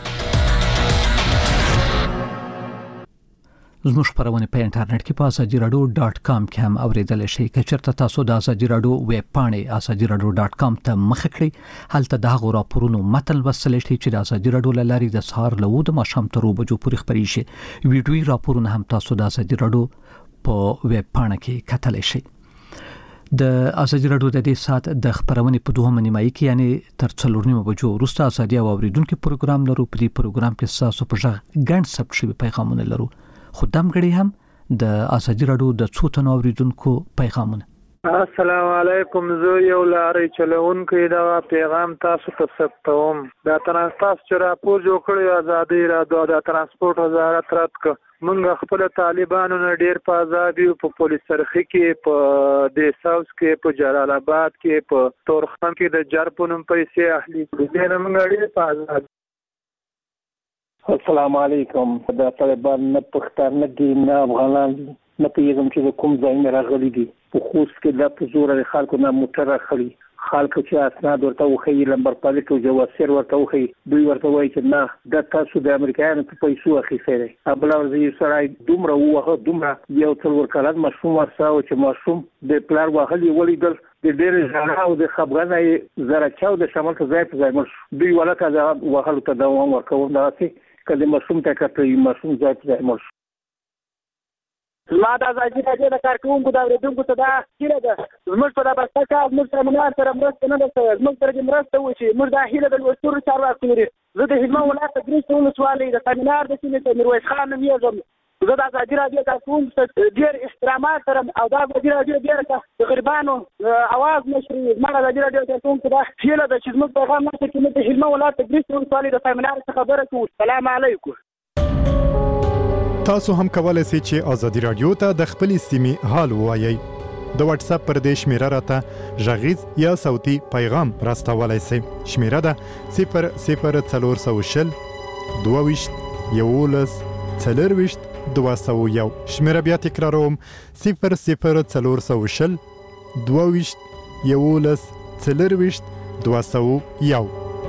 زموږ خبرونه په انټرنیټ کې په ازادي رادیو ډاټ کام کې هم اوریدل شئ. که چېرته تاسو د ازادي رادیو ویب پاڼې ازادي رادیو ډاټ کام ته مخه کړئ هلته د هغو راپورونو متن لوستلی شئ چې د ازادي رادیو له لارې د سهار له اوه د ماښام تر اوه بجو پورې خپرې شي. ویډیويي راپورونه هم تاسو د ازادي رادیو په ویب پاڼه کې کتلی شئ. د ازادي رادیو د دې سات د خبرونې په دوه نیمایي کې یعنی تر څلور نیمه بجو وروسته ازادي او اوریدونکو پروګرام لرو. په دې پروګرام کې تاسو په ځای ګڼ ثبت شوي پیغامونه لرو خو دمګړي هم د ازادي رادیو د څو تنو اوریدونکو پیغامونه. السلام علیکم زه یو لارې چلوونکی دا پیغام تاسو ته ثبتوم. دا ترانسپورت چې راپور جوړ کړی ازادي رادیو د ترانسپورت وزارت رات ک موږ خپل طالبانو نه ډیر په ازادي په پولیس سرخي کې په د ساوث کې په جلال آباد کې په تورخم کې د جرپونم پیسې اهلي دې نه موږ ډیر په ازادي. السلام علیکم. د طالبان نه پښتانه دي نه افغانان دي نه پیغام چې کوم ځای نه راغلي دي په خوست کې د پزور د خلکو نه موټر راخلي خلکو چې اسناد ورته وخی لمبر پالیټ او جواسیر ورته وخی دوی ورته وایي چې نه د تاسو د امریکایانو په پیسو اخیسته دي. ابل ورځي سړی دومره وغه دومره یو څلور کلن مشروم ورساو چې مشروم د پلار واخلي ولیدل د ډېر ځان او د خبرنه زره چاو د شمال ته ځای په ځای مش دوی ولکه د واخلو ته دوام ورکوم داسې کله مشروم ته کټوي مشروم ځای په ځای مش ما د ازادي راډیو د کارکونکو د اوریدونکو ته دا هیله ده زموږ په دغه څه موږ سره منار سره مرسته نه ده شوې زموږ سره مرسته وشي موږ دا هیله د لوستورو چارواکو لري. زه د هلمند ولایت د ګریس ولسوالۍ د تمنار د سیمې ته میرویس خان نوم یې زه د ازادي راډیو کارکونکو ته ډېر احترامات سره او دا ازادي راډیو ډېر د غریبانو اواز نشري زما د ازادي راډیو کارکونکو ته هیله ده چې زموږ پیغام نشته چې موږ د هلمند ولایت د ګریس ولسوالۍ د تمنار څخه خبره کوو. السلام علیکم. تاسو هم کولای شئ چې ازادي رادیو ته د خپل سیمې حال ووایئ. د واتس اپ پر دې شمیره راته غږیز یا صوتي پیغام راستولای شئ. شمیره ده صفر صفر څلور سوه شل دوه ویشت یولس څلور ویشت دوه سوه یو. شمیره بیا تکراروم صفر صفر څلور سوه شل دوه ویشت یولس څلور ویشت دوه سوه یو.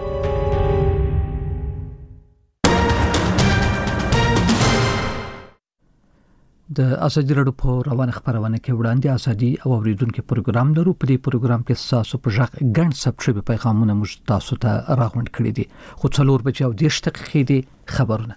د ازادي راډیو په روانه خبرونه کې وړاندې ازادي او اوریدونکو پروګرام لرو. په دې پروګرام کې تاسو په ژغ غن ثبت شوی پیغامونه موږ تاسو ته راغونډ کړی دي. خو څلور بجې او دېرش دقیقې دي خبرونه.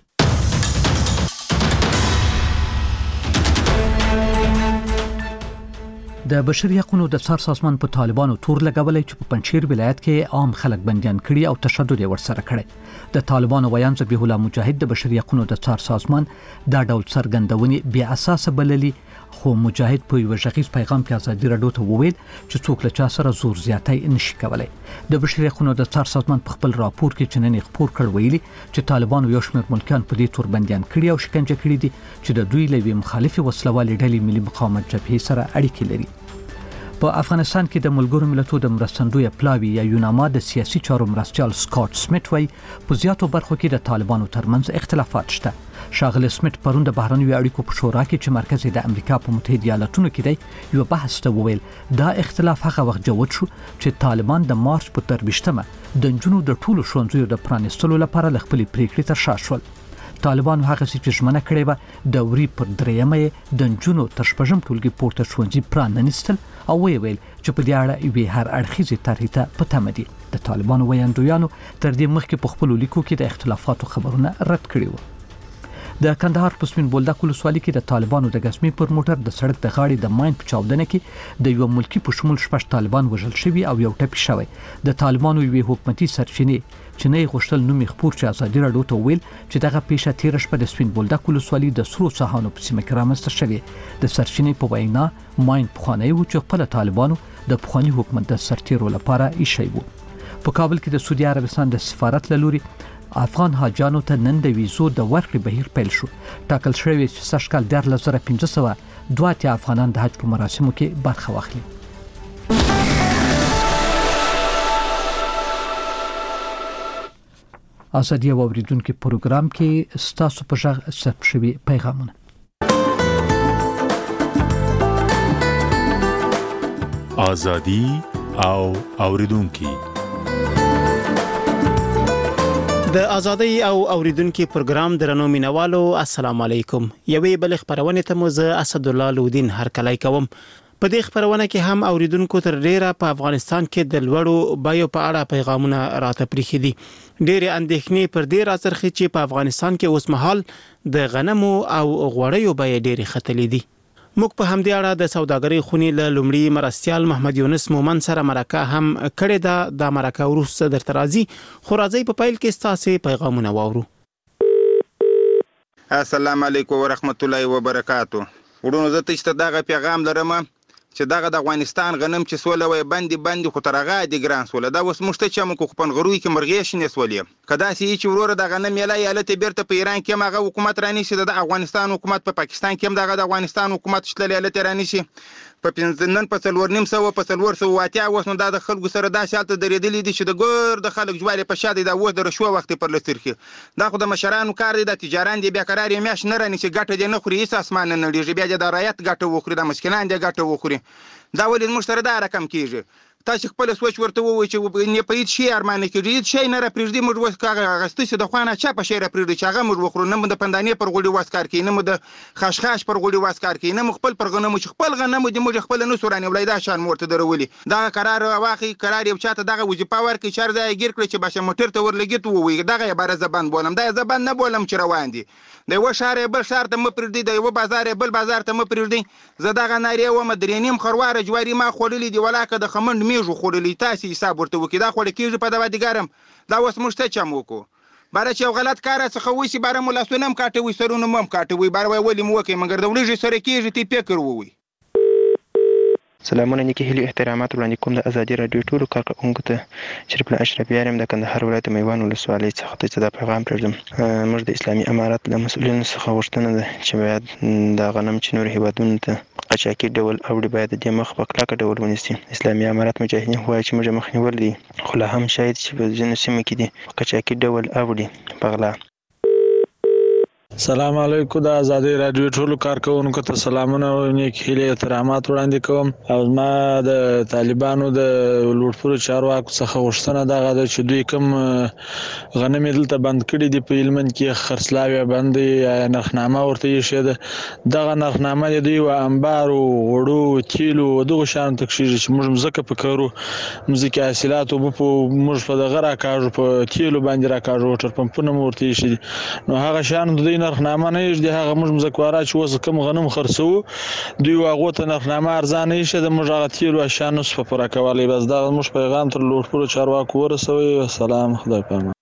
د بشري حقوقو د څار سازمان په طالبانو تور لګولای چې په پنځیر ولایت کې عام خلک بنديان کړي او تشدد یې ورسره کړي. د طالبانو ویان ذبیح الله مجاهد د بشري حقوقو د څار سازمان دا ډول څرګندونې بې اساس بللي. خو مجاهد په یو ژغیز پیغام کې ازادي راډیو ته وویل چې څوک له چا سره زور زیاتی نشي کولای. د بشري حقوقو د څار سازمان په خپل راپور کې چې نن خبر کړ ویلي چې طالبانو یو شمېر ملکان په دې تور بنديان کړي او شکنجه کړي دي چې د دوی لوي مخالفي وسلوالې ډلې ملي مقاومت جبهې سره اړیکې لري. په افغانستان کې د ملګرو ملتونو د مرستندوی پلاوی یا یوناما د سیاسي چارو مرستيال سکاټ سمیت وایي په زیاتو برخو کې د طالبانو ترمنځ اختلافات شته. شاغل سمیت پرون د بهرنیو اړیکو په شورا کې چې مرکز د امریکا په متحده ایالاتونو کې دی یو بحث ته وویل دا اختلاف هغه وخت جوړ شو چې طالبان د مارچ په ترویشتمه د جنونو د ټولو ښوونځیو د پرانیستلو لپاره خپل پریکړې تر شا شول. طالبانو هغه چې ژمنه کړې و د وری پر دریمه د جنونو تر شپږم ټولګي پورته ښوونځي پرانیستل او ویل چې په دې اړه یو هر اړخیزه طرحه ته پته مدي. د طالبانو ویاندویانو تر دې مخکې په خپل لیکو کې د اختلافاتو خبرونه رد کړي وو. د کندهار په سپین بولدک ولسوالۍ کې د طالبانو د غسمی پر موټر د سړک د غاړې د ماین په چاودنه کې د یو ملکی په شمول شپږ طالبان وژل شوي او یو ټپي شوی. د طالبانو یو حکومتي سرچینې چې نه غوښتل نومي خبر چې ازادي راډیو ته ویل چې دغه پیښه تیر شپه د سپین بولدک ولسوالۍ د سرو صحانو په سیمه کې رامنځته شوې. د سرچینې په وینا ماین پخوانی و چې خپل طالبانو د پخوانی حکومت د سرتیرو لپاره ایښی و. په کابل کې د سعودي عربستان د سفارت له لوري افغان حاجانو ته نن د ویزو د ورکړې بهیر پیل شو. ټاکل شوی چې سږ کال د لس زره پنځه سوه دوه اتیا افغانان د حج په مراسمو کې برخه واخلي. ازادي او اوریدونکو پروګرام کې ستاسو په ژغ ثبت شوی پیغامونه. ازادي او اوریدونکو د ازادي او اوریدونکو پروګرام درنو مینوالو السلام علیکم. یوې بل خبرونه ته مو زه اسد الله لودین هر کله کوم. په دې خبرونه کې هم اوریدونکو تر ډیره په افغانستان کې د لوړو بایو په اړه پیغامونه راته پریخي دي. ډېرې اندېښنې پر دې راڅرخي چې په افغانستان کې اوس مهال د غنمو او غوړیو بیې ډېرې ختلې دي. موږ په همدې اړه د سوداګرۍ خونې له لومړي مرستيال محمد یونس مومن سره مرکه هم کړې ده. د مرکه وروسته درته راځي خو راځي په پیل کې ستاسو پیغامونه واورو. السلام علیکم ورحمت الله وبرکاتو. ورونو زه ته دغه پیغام لرم چې دغه د افغانستان غنم چې سوله وي باندې باندې خو ترغه دي ګران سوله دا اوس مشته چې موږ خپل غروي کې مرغې شنه سولې کدا سي چې وروره د غنم یلا یاله ته بیرته په ایران کې ماغه حکومت رانی شي د افغانستان حکومت په پاکستان کې هم دغه د افغانستان حکومت شتل یاله ته رانی شي په پنځنن په څلور نیم سو په څلور سو واتیا اوس نو د خلکو سره دا شالته درېدلې دي چې د ګور د خلک جوړې په شاده دا اوس د رشوه وخت پر لسترخي دا خو د مشرانو کار دی د تجاران دی بیا قرار یې میاش نه رانی چې ګټه دې نه خوري هیڅ اسمان نه لري بیا د رایت ګټه وخوري د مشکلان دی ګټه وخوري دا ولې مشتری دا رقم کیږي تاسو خپل سوچ ورته ووایئ چې نه په هیڅ شي ارمان کېږي هیڅ شي نه را پرېږدي موږ وس کاغه غستې چې د خوانه چا په شي را پرېږدي چې هغه موږ وخورو نه د پندانې پر غوړي واسکار کې نه د خشخاش پر غوړي واسکار کې نه خپل پر غنمو چې خپل غنمو د موږ خپل نه سورانه ولایدا شان مورته درولي دا قرار واخی قرار یو چاته دغه وظیفه ورکړي چې ځای ګیر کړي چې باشه موټر ته ورلګیت ووي دغه عبارت زبان بولم دا زبان نه بولم چې روان دي د یو شهر بل شهر ته م پرېږدي د یو بازار بل بازار ته م پرېږدي زه دغه ناری و مدرینیم خرواره جواری ما خورلې دی ولاکه د خمند میږو خورلې تاسو حساب ورته وکي دا خو کېږي په دوا دیګارم دا اوس مشته چم وکړو بار چې یو غلط کار څخه وسی بار مولا سونم کاټوي سرونه مم کاټوي بار وای ولې مو وکي مګر د ولې سره کېږي تی فکر ووي سلامونه نیکې هیلې احترامات وړاندې کوم د ازادي راډیو ټولو کارکوونکو ته. شریف الله اشرفیار یم د کندهار ولایت میوند ولسوالۍ څخه ته چې دا پیغام پرېږدم. موږ د اسلامي امارت له مسؤلینو څخه غوښتنه ده چې باید دا غنم چې نورو هیوادونو ته قاچاقي ډول اوړي باید د دې مخ په کلکه ډول ونیسي. اسلامي امارت مجاهدین وایي چې موږ مخنیول دي، خو لا هم شاید چې په ځینو سیمو کې دي په قاچاقي ډول اوړي په غلا. سلام علیکم. د ازادي رادیو ټولو کارکوونکو ته سلامونه او نیک هیلې احترامات وړاندې کوم. او زما د طالبانو د لوټپورو چارواکو څخه غوښتنه دغه ده چې دوی کوم غنم یې دلته بند کړي دي په هلمند کې، خرڅلاو یې بند دی، نرخنامه ورته ایښې ده. دغه نرخنامه د دوی و انبارو، غوړو، تیلو دغو شیانو ته کښېږي چې موږ مځکه په کرو، مځکې حاصلات اوبه په موږ په دغه راکاږو، په تیلو باندې راکاږو، وټر پمپونه مو ورته ایښي دي. نو هغه شیانو د دوی نرخنامه نه ایږدي، هغه موږ مځکوارا چې اوس کوم غنم خرڅوو دوی هغو ته نرخنامه ارزانه ایښې ده، موږ هغه تیلو اشیا نسو په پوره کولی. بس دغه موږ پیغام تر لوټپورو چارواکو ورسوئ. سلام، خدای پامان.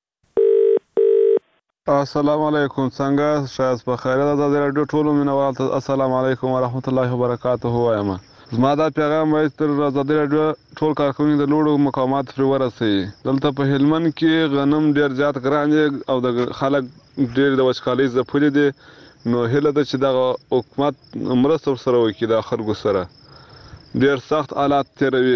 السلام علیکم. څنګه شایست بخیر د ازادي راډیو ټولو مینوال ته السلام علیکم ورحمت الله وبرکاته وایم. زما دا پیغام وایي تر ازادي راډیو ټول کارکوونکي د لوړو مقاماتو پرې ورسوي. دلته په هلمند کې غنم ډېر زیات ګران دی او د خلک ډېر د وچکالۍ ځپلي دي. نو هیله ده چې دغه حکومت مرسته ورسره وکړي د خلکو سره. ډېر سخت حالات تېروي.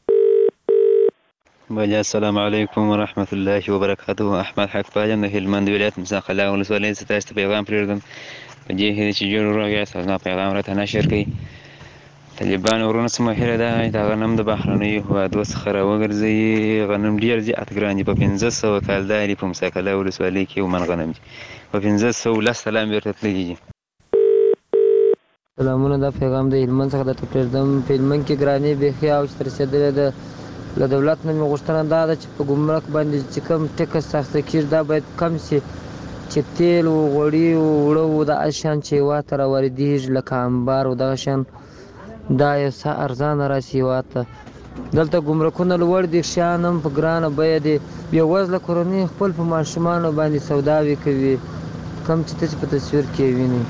بله السلام علیکم ورحمت الله وبرکاته. احمد حق پالم د هلمند ولایت مزان قلعه ولسوالۍ څخه تاسو ته پیغام پرېږدم په دې هیله چې جوړ وروغ یاست او زما پیغام راته نشر کړئ. طالبانو ورونو څخه هیله ده چې دا غنم د بهرنیو هېوادو څخه راوګرځوي. غنم ډېر زیات ګران دي، په پنځه سوه کالدار دي په موسی قلعه ولسوالۍ کې یو من غنم دي، په پنځه سوه لس سلام بیرته تللي دي. سلامونه. دا پیغام د هلمند څخه درته پرېږدم. په هلمند کې ګرانۍ بیخي اوج ته رسېدلې ده. له دولت نه مې غوښتنه دا ده چې په ګمرک باندې چې کوم ټکس اخیستل کېږي دا باید کم شي، چې تیل و غوړي و اوړه و دغه شیان چې هېواد ته راواردېږي لکه انبار و دغه شیان دا یو څه ارزانه راشي هېواد ته. دلته ګمرکونه لوړ دي، شیان هم په ګرانه بیه دي. بېوزله کورنۍ خپل په ماشومانو باندې سوداوې کوي، کوم چې تاسې په تصویر کې وینئ.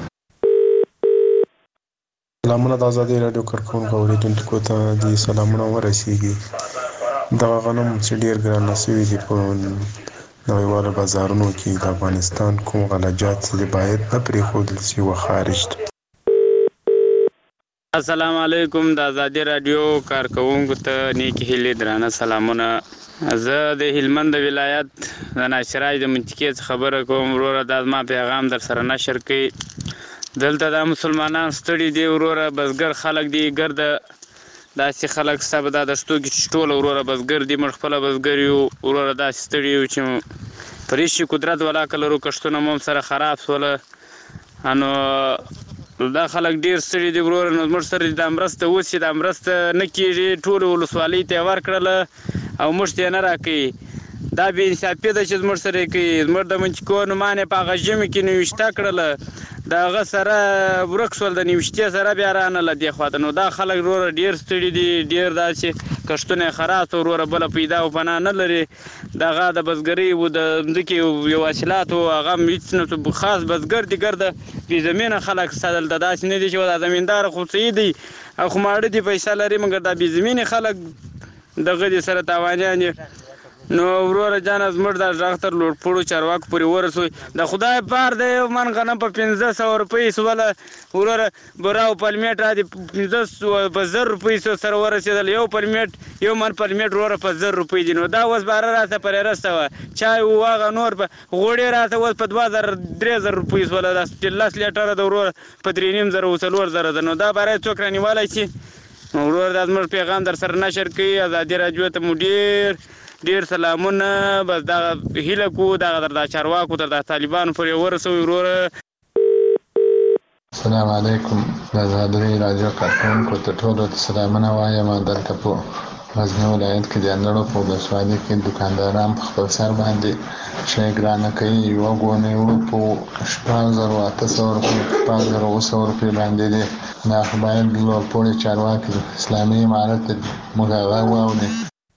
سلامونه. د ازادي راډیو کارکوونکو اورېدونکو ته دې سلامونه ورسیږي. دغه غنم چې ډېر ګرانه شوي دي په نړیوالو بازارونو کې د افغانستان کوم غلجات چې باید نه پرېښودل شي و خارج ته. السلام علیکم. د ازادي راډیو کارکوونکو ته نیکې هیلې درانه سلامونه. زه د هلمند ولایت د ناشراج د منطقې څخه خبره کوم. وروره دا زما پیغام در سره نشر کړئ. دلته دا مسلمانان ستړي دي وروره، بزګر خلک دي، ګرده داسې خلک ستا به دا دشتو کې چې ټوله وروره بزګر دي، موږ خپله بزګر یو وروره، داسې ستړي یو چې په ریشي قدرت ولاکه لرو، کښتونه مو هم سره خراب شوله. نو دا خلک ډېر ستړي دي وروره. نو زموږ سره دا مرسته وشي، دا مرسته نه کېږي. ټولو ولسوالۍ ته یې ورکړله او موږ ته یې نه راکوي. دا بې انصافي ده چې زموږ سره یې کوي. زموږ د منطقو نومان یې په هغه ژمي کې نوشته کړله، د هغه سره ورک شول، د نوشتې سره بیا رانله دې خوا ته. نو دا خلک وروره ډېر ستړي دي، ډېر داسې کښتونه یې خراب شو وروره، بله پیدا او پناه نه لري. د هغه د بزګرۍ و د ځمکې یو حاصلات و هغه هم هېڅ نه، خاص بزګر دي، ګرده بې زمینه خلک ستا دلته داسې نه دي چې دا زمینداره خو صحیح دی او خو ماړه دي، پیسه لري، مګر دا بې زمینې خلک دغه دي سره تاوانیان دي. نو وروره جانه زموږ دا غږ تر لوړپوړو چارواکو پورې ورسوي. د خدای پار د یو من غنم په پنځه سوه روپۍ سوله وروره، بوره او پلمېټ را دي پنځه سوه په زر روپۍ سره ورسېدل. یو پلمېټ یو من پلمېټ وروره په زر روپۍ دي. نو دا اوس باره راته پرې رسته وه، چای و هغه نور په غوړې راته اوس په دوه زره درې زره روپۍ سوله، دا لس لیټره د وروره په درې نیم زره و څلور زره ده. نو دا باره څوک رانیولی شي؟ وروره دا زموږ پیغام در سره نشر کوي. ازادي راډیو ته مو ډېر ډېر سلامونه. بس دغه هیله کوو دغه در دا چارواکو تر دا طالبانو پورې ورسوي وروره. السلام علیکم. د ازادي راډیو کارکوونکو ته ټولو ته سلامونه وایم. دلته په غزني ولایت کې د اندړو په ولسوالۍ کې دوکانداران په خپل سر باندې شی ګرانه کوي. یوه ګونۍ وړو په شپږ زرو اته سوه روپۍ شپږ زرو اوه سوه روپۍ باندې دی. دا خو باید لوړپوړي چارواکي اسلامي امارت ته موږ غږ واورئ.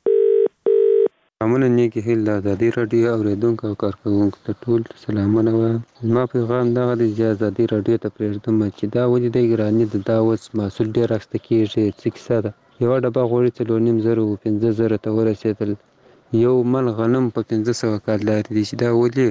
سلامونه. نیکې هیلې د ازادي راډیو اورېدونکو او کارکوونکو ته ټول سلامونه وایم. زما پیغام دغه دی چې ازادي راډیو ته پرېږدم چې دا ولې دی ګراني ده، دا اوس محصول ډېر اخیسته کېږي، څه کیسه ده؟ یوه ډبه غوړي څلور نیم زره و پنځه زره ته ورسېدل. یو من غنم په پنځه سوه کالدارې دي چې دا ولې؟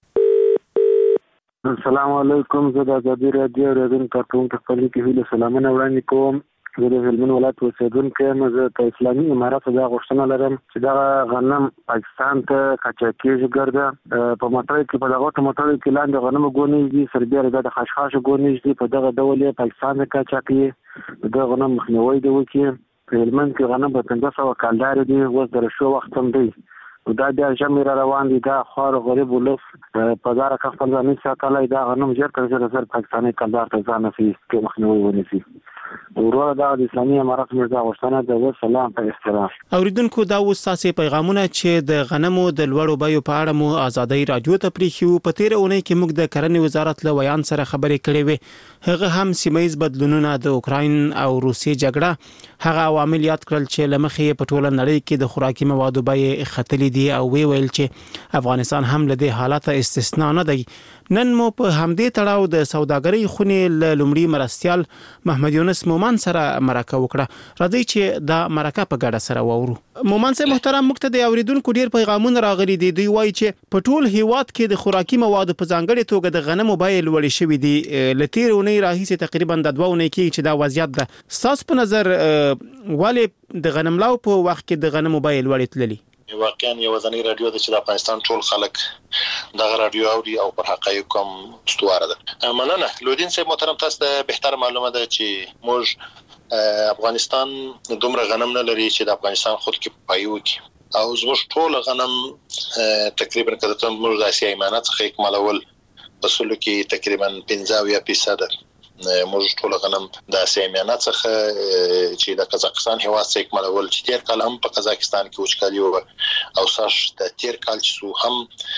السلام علیکم. زه د ازادي راډیو اورېدونکو کارکوونکو خپل کې هیله سلامونه وړاندې کوم. زه د هلمند ولایت اوسېدونکی یم. زه په اسلامي اماراتو دا غوښتنه لرم چې دغه غنم پاکستان ته قاچاقېږي ګرده په موټرو کې په دغه موټرو کې لاندې غنم ګونېږدي سربیره دا د خشخاشو ګونېږدي په دغه ډول یې پاکستان ته قاچاقوي. د غنم مخنیوی دې وکړي. په هلمند کې غنم په پنځه سوه کالدارې دي. اوس د رشو وخت هم دی. دا بیا ژمی را روان دي. دا خوار غریب ولس په داره که خپل ځان نشي ساتلی دا غنم ژر تر ژره زر پاکستاني کلدار ته ځان نسي کې مخنیوی ونیسي. وروره دا د اسلامي اماراتو موږ دا غوښتنه ده. وسلام په احترام. اوریدونکو دا اوس تاسې پیغامونه چې د غنمو د لوړو بیو په اړه مو ازادۍ راډیو ته پریښیو. په تېره اونۍ کې موږ د کرنې وزارت له ویان سره خبرې کړې وې. هغه هم سیمایي بدلونونه د اوکراین او روسیې جګړه هغه عوامل یاد کړل چې لمخې په ټوله نړۍ کې د خوراکي موادو بیې ختلې دي او وی ویل چې افغانستان هم له دې حالت استثنا نه دی. نن مو په همدې تړاو د سوداګرۍ خونې له لومړي مرستیال محمد یونس مومن سره مرکه وکړه. راځي چې دا مرکه په ګډه سره واورو. مومن صاحب محترم، موږ ته د اوریدونکو ډیر پیغامونه راغلي دي. دوی وایي چې په ټول هیواد کې د خوراکي موادو په ځانګړي توګه د غنمو بیې لوړې شوې دي. له تېرې اونۍ راهیسې تقریبا د دوه اونۍ کېږي چې دا وضعیت ده. ستاسو په نظر ولې د غنملاو په وخت کې د غنمو بیې لوړې تللي؟ واقعا یو ځاني رادیو د چې د افغانستان ټول خلک دغه رادیو اوري او پر حقایق کوم استواره ده. مننه لودین صاحب محترم، تاسو ته بهتر معلومه ده چې موږ افغانستان دومره غنم نه لري چې د افغانستان خود کې پایو کې او زموږ ټول غنم تقریبا کده موږ د اسیا ایمانات څخه اکمالول اصول کې تقریبا پنځه فیصد موږ ټول غنم د اسیا ایمانات څخه چې د قزاقستان هیواد څخه اکمالول چې تیر کال هم په قزاقستان کې وچکالي و او ساش د تیر کال چې هم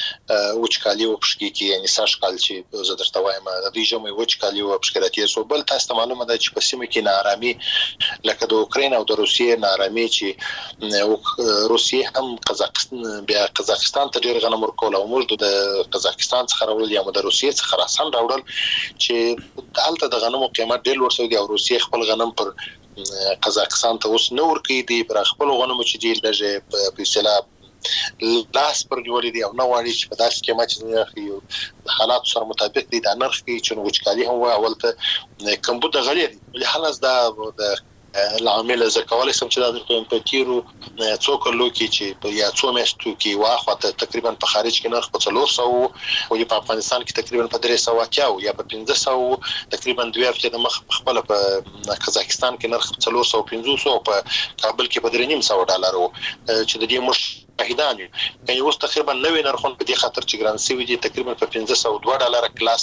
وچکالي و پښکی کې یعنی ساش کال چې زه درته وایم د دې جمعې وچکالي و پښکراتي سو بل تاسو معلومه ده چې په سیمه کې نارامي لکه د اوکراین او د روسیې نارامي چې روسیې هم قزاقستان بیا قزاقستان ته ډیر غنم ورکول او موږ د قزاقستان څخه راوړل یا د روسیې څخه راسن راوړل چې دلته د غنمو قیمت ډیر لوړ شوی دی او روسیې خپل غنم پر قزاقستان ته اوس نور کې دی پر خپل غنمو چې دی لږه په اصطلاح لاس پر نیولې دی او نو واړي چې په داسې قیمت چې حالات سره مطابق دي د نرخ کې چې وچکالي هم اولته کمبود غلي دي له حالت دا د العامل زکوالي سم چې د پمپتیرو څو کلو کې چې یا څو میاشتو کې واخته تقریبا په خارج کې نرخ په څلور سوه او په افغانستان کې تقریبا په درې سوه او یا په پنځه سوه تقریبا دوه هفته د مخ خپل په قزاقستان کې نرخ په څلور سوه پنځوس او په کابل کې په درې نیم سوه ډالر چې د دې مش شاهدان یعنی اوس تقریبا نوې نرخونه په دې خاطر چې ګران سوي دي تقریبا په پنځه سوه دوه ډالر کلاس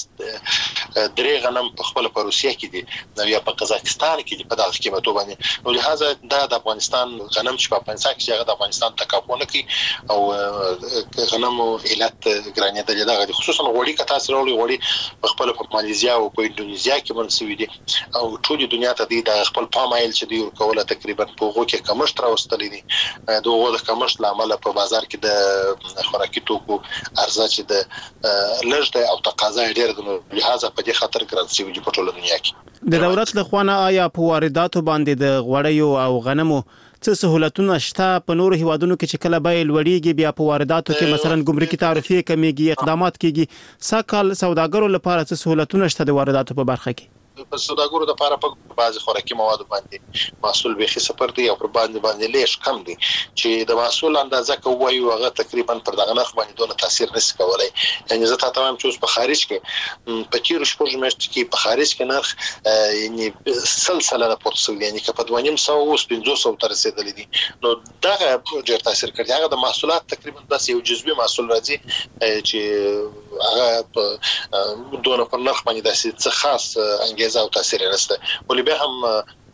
درې غنم په خپل په روسیه کې دي یا په قزاقستان کې دي په دغه قیمتو باندې نو لهدا دا د افغانستان غنم چې په افغانستان کې هغه د افغانستان تکاپونه کوي او غنم علت ګرانې د دغه خصوصا غوړي کته سره غوړي په خپل په ماليزیا او په انډونیزیا کې منسوي دي او ټول دنیا ته د خپل پامایل چې دی ورکوله تقریبا په هغه کې کمښت راوستلې دي دغه د کمښت لامل په بازار کې د خوراکي توکو ارزښت چې د لږ دی او تقاضا ډېر د لهدا په دې خاطر ګران سوي په ټوله دنیا کې. د دولت له خوا آیا په وارداتو باندې د غوړیو او غنمو څه سہولتونه شته؟ په نورو هیوادونو کې چې کله بیې لوړیږي بیا په وارداتو کې مثلا ګمرکي تعرفې کمیږي اقدامات کیږي ساکال سوداګرو لپاره څه سہولتونه شته د وارداتو په برخه کې؟ په سوداګرو د لپاره په بعض خوراکي مواد باندې محصول به خصه پر دی او پر باندې باندې لیش کم دي چې د محصول اندازه کوي هغه تقریبا پر دغه نرخ باندې دونه تاثیر نشي کولای. یعنی زه ته تمام چې په خارج کې په چیرې شپږ میاشتې کې په خارج کې نرخ یعنی سلسله راپورته یعنی که په دوه نیم سوه او پنځوس سوه تر رسیدلې دي نو دغه ډېر تاثیر کوي. هغه د محصولات تقریبا داسې یو جزوي محصول راځي چې هغه دونه پر نرخ باندې داسې څه خاص انګیزه او تاثیر نشته ولې به هم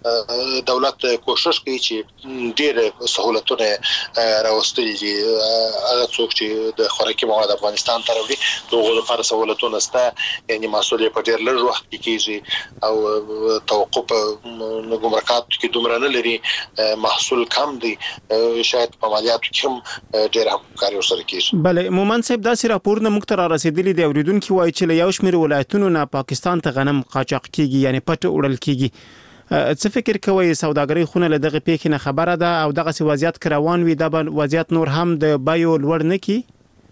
دولت کوشش کوي چې ډېر سہولتونه راوستي دي هغه څوک چې د خوراکي مواد افغانستان ته راوړي دغه لپاره سہولتونه شته یعنی محصول په ډېر لږ وخت کې کیږي او توقف ګمرکات کې دومره نه لري محصول کم دی شاید په مالیاتو کې هم ډېر همکاري ورسره کیږي. بله مومن صاحب داسې راپورونه موږ ته را رسیدلي دي اوریدونکو وایي چې له یو شمېر ولایتونو نه پاکستان ته غنم قاچاق کیږي یعنی پټ وړل کیږي څه فکر کوي سوداګرۍ خونه له دغه پیښې نه خبره ده او دغه سی وضعیت کروان وي د وضعیت نور هم د بایو لوړ نه کی؟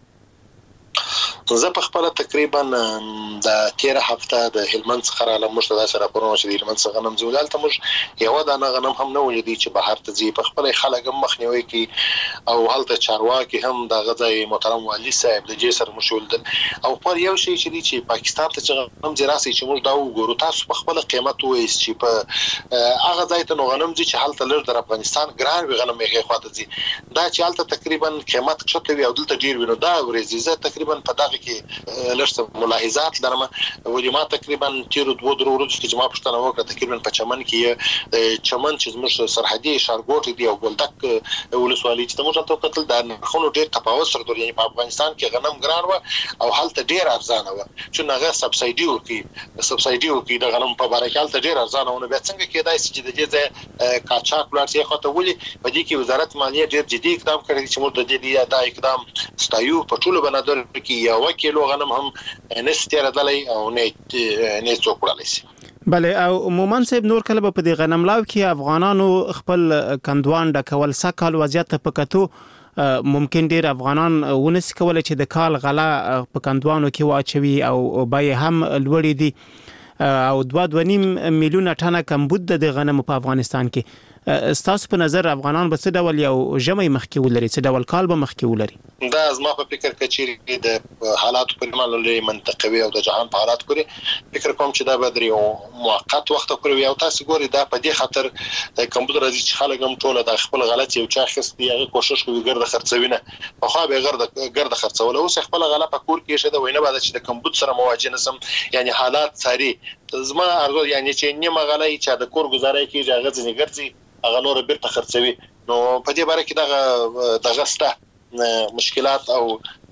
زه په خپل تقریبا د تیر هفته د هلمند څخه را لمشت د سره پرونه چې د هلمند څخه غنم زولال ته موږ یو د غنم هم نه ولیدي چې بهر ته ځي په خپل خلک مخنیوي کی او هلته چارواکي هم د غځای محترم والی صاحب د جسر مشول او پر یو شی چې چې پاکستان ته چې غنم زراسي چې موږ دا وګورو تاسو په خپل قیمت وایي چې په هغه ځای ته غنم ځي چې هلته لږ د افغانستان ګران وي غنم یې خواته ځي دا چې هلته تقریبا قیمت کښته وي او دلته ډیر وي نو دا ورزي زه تقریبا په دغه کې لږ ملاحظات لرم ولې ما تقریبا تیر دوه درو ورځې چې ما پښتنه وکړه تقریبا په چمن کې چمن چې زموږ سرحدي ښارګوټ دی او بولدک ولسوالۍ چې موږ ته کتل دا خونو ډیر تفاوت سره درې په افغانستان کې غنم ګران و او هلته ډیر ارزانه و چې هغه سبسایډي ورکي سبسایډي ورکي د غنم په باره کې هلته ډیر ارزانه و نو بیا څنګه کېدای شي چې د دې ځای کاچاک ولر چې خاطر ولي په دې کې وزارت مالیه ډیر جدي اقدام کړی چې موږ د دې دا اقدام ستایو په ټولو بنادر کې یو کیلو غنم هم نستیره دلای او نه نه څوکړلای شي. بله او مومن صاحب نور کله په دې غنم لاو کې افغانانو خپل کندوان ډکول سکهال وضعیت په کتو ممکن ډیر افغانان ونس کول چې د کال غلا په کندوانو کې واچوي او بای هم لوړې دي او دوه دوه نیم میلیونه ټنه کمبود د غنم په افغانستان کې ستاسو په نظر افغانان به څه ډول یو جمعي مخکې ولري څه ډول کال به مخکې ولري؟ دا زما په فکر کې چې د حالاتو په اړه لري منطقوي او د جهان په حالات پورې فکر کوم چې دا به دري موقت وخت پورې او تاسو ګوري دا په دې خاطر د کمپیوټر راځي چې خلک هم ټول د خپل غلط یو چا خستي هغه کوشش کوي ګرد خرڅوینه په خو به ګرد ګرد خرڅول او خپل غلط په کور کې شه دا وینه بعد چې د کمپیوټر سره مواجه نسم یعنی حالات ساري زما ارزو یعنی چې نیمه غلای چې د کور گزارای کیږي هغه ځنی ګرځي هغه نور بیرته خرڅوي نو په دې باره کې دغه دغه سته مشکلات او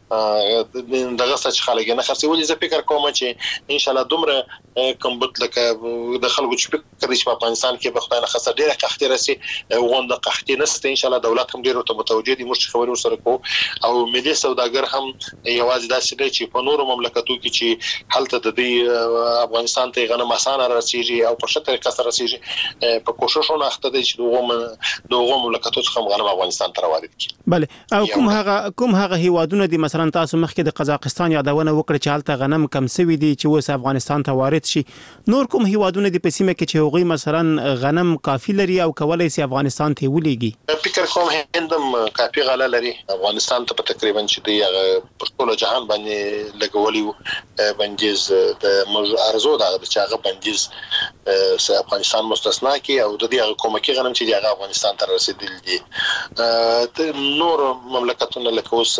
دغه څه چې خلک نه خرڅولي زه فکر کوم چې ان شاء الله دومره کمبوت لکه د خلکو چې فکر کوي چې په افغانستان کې به خدای نه خاصه ډیره قحطي راسي غونډه قحطي نشته ان شاء الله دولت هم ډیره ته متوجه دي موږ خبرو سره کوو او ملي سوداګر هم یوازې داسې دی چې په نورو مملکتو کې چې حالت د دې افغانستان ته غنم اسانه راسيږي او په ښه طریقه سره راسيږي په کوششونو اخته دي چې دغه دغه مملکتو څخه غنم افغانستان ته وارد کړي. بله او کوم هغه کوم هغه هیوادونه دي مثلا تاسو مخکې د قزاقستان یادونه وکړه چې حالت غنم کم سوي دي چې اوس افغانستان ته وارد شي نور کوم هیوادونه دي په سیمه کې چې هغوی مثلا غنم کافي لري او کولای شي افغانستان ته ولېږي؟ فکر کوم هندم کافي غله لري افغانستان ته تقریبا چې دی په ټول جهان باندې لګولي بنجز د موږ ارزو دا چې هغه بنجز افغانستان مستثنا کی او د دې حکومتي غنم چې دی هغه افغانستان ته رسیدلی دي نور مملکتونه لکه اوس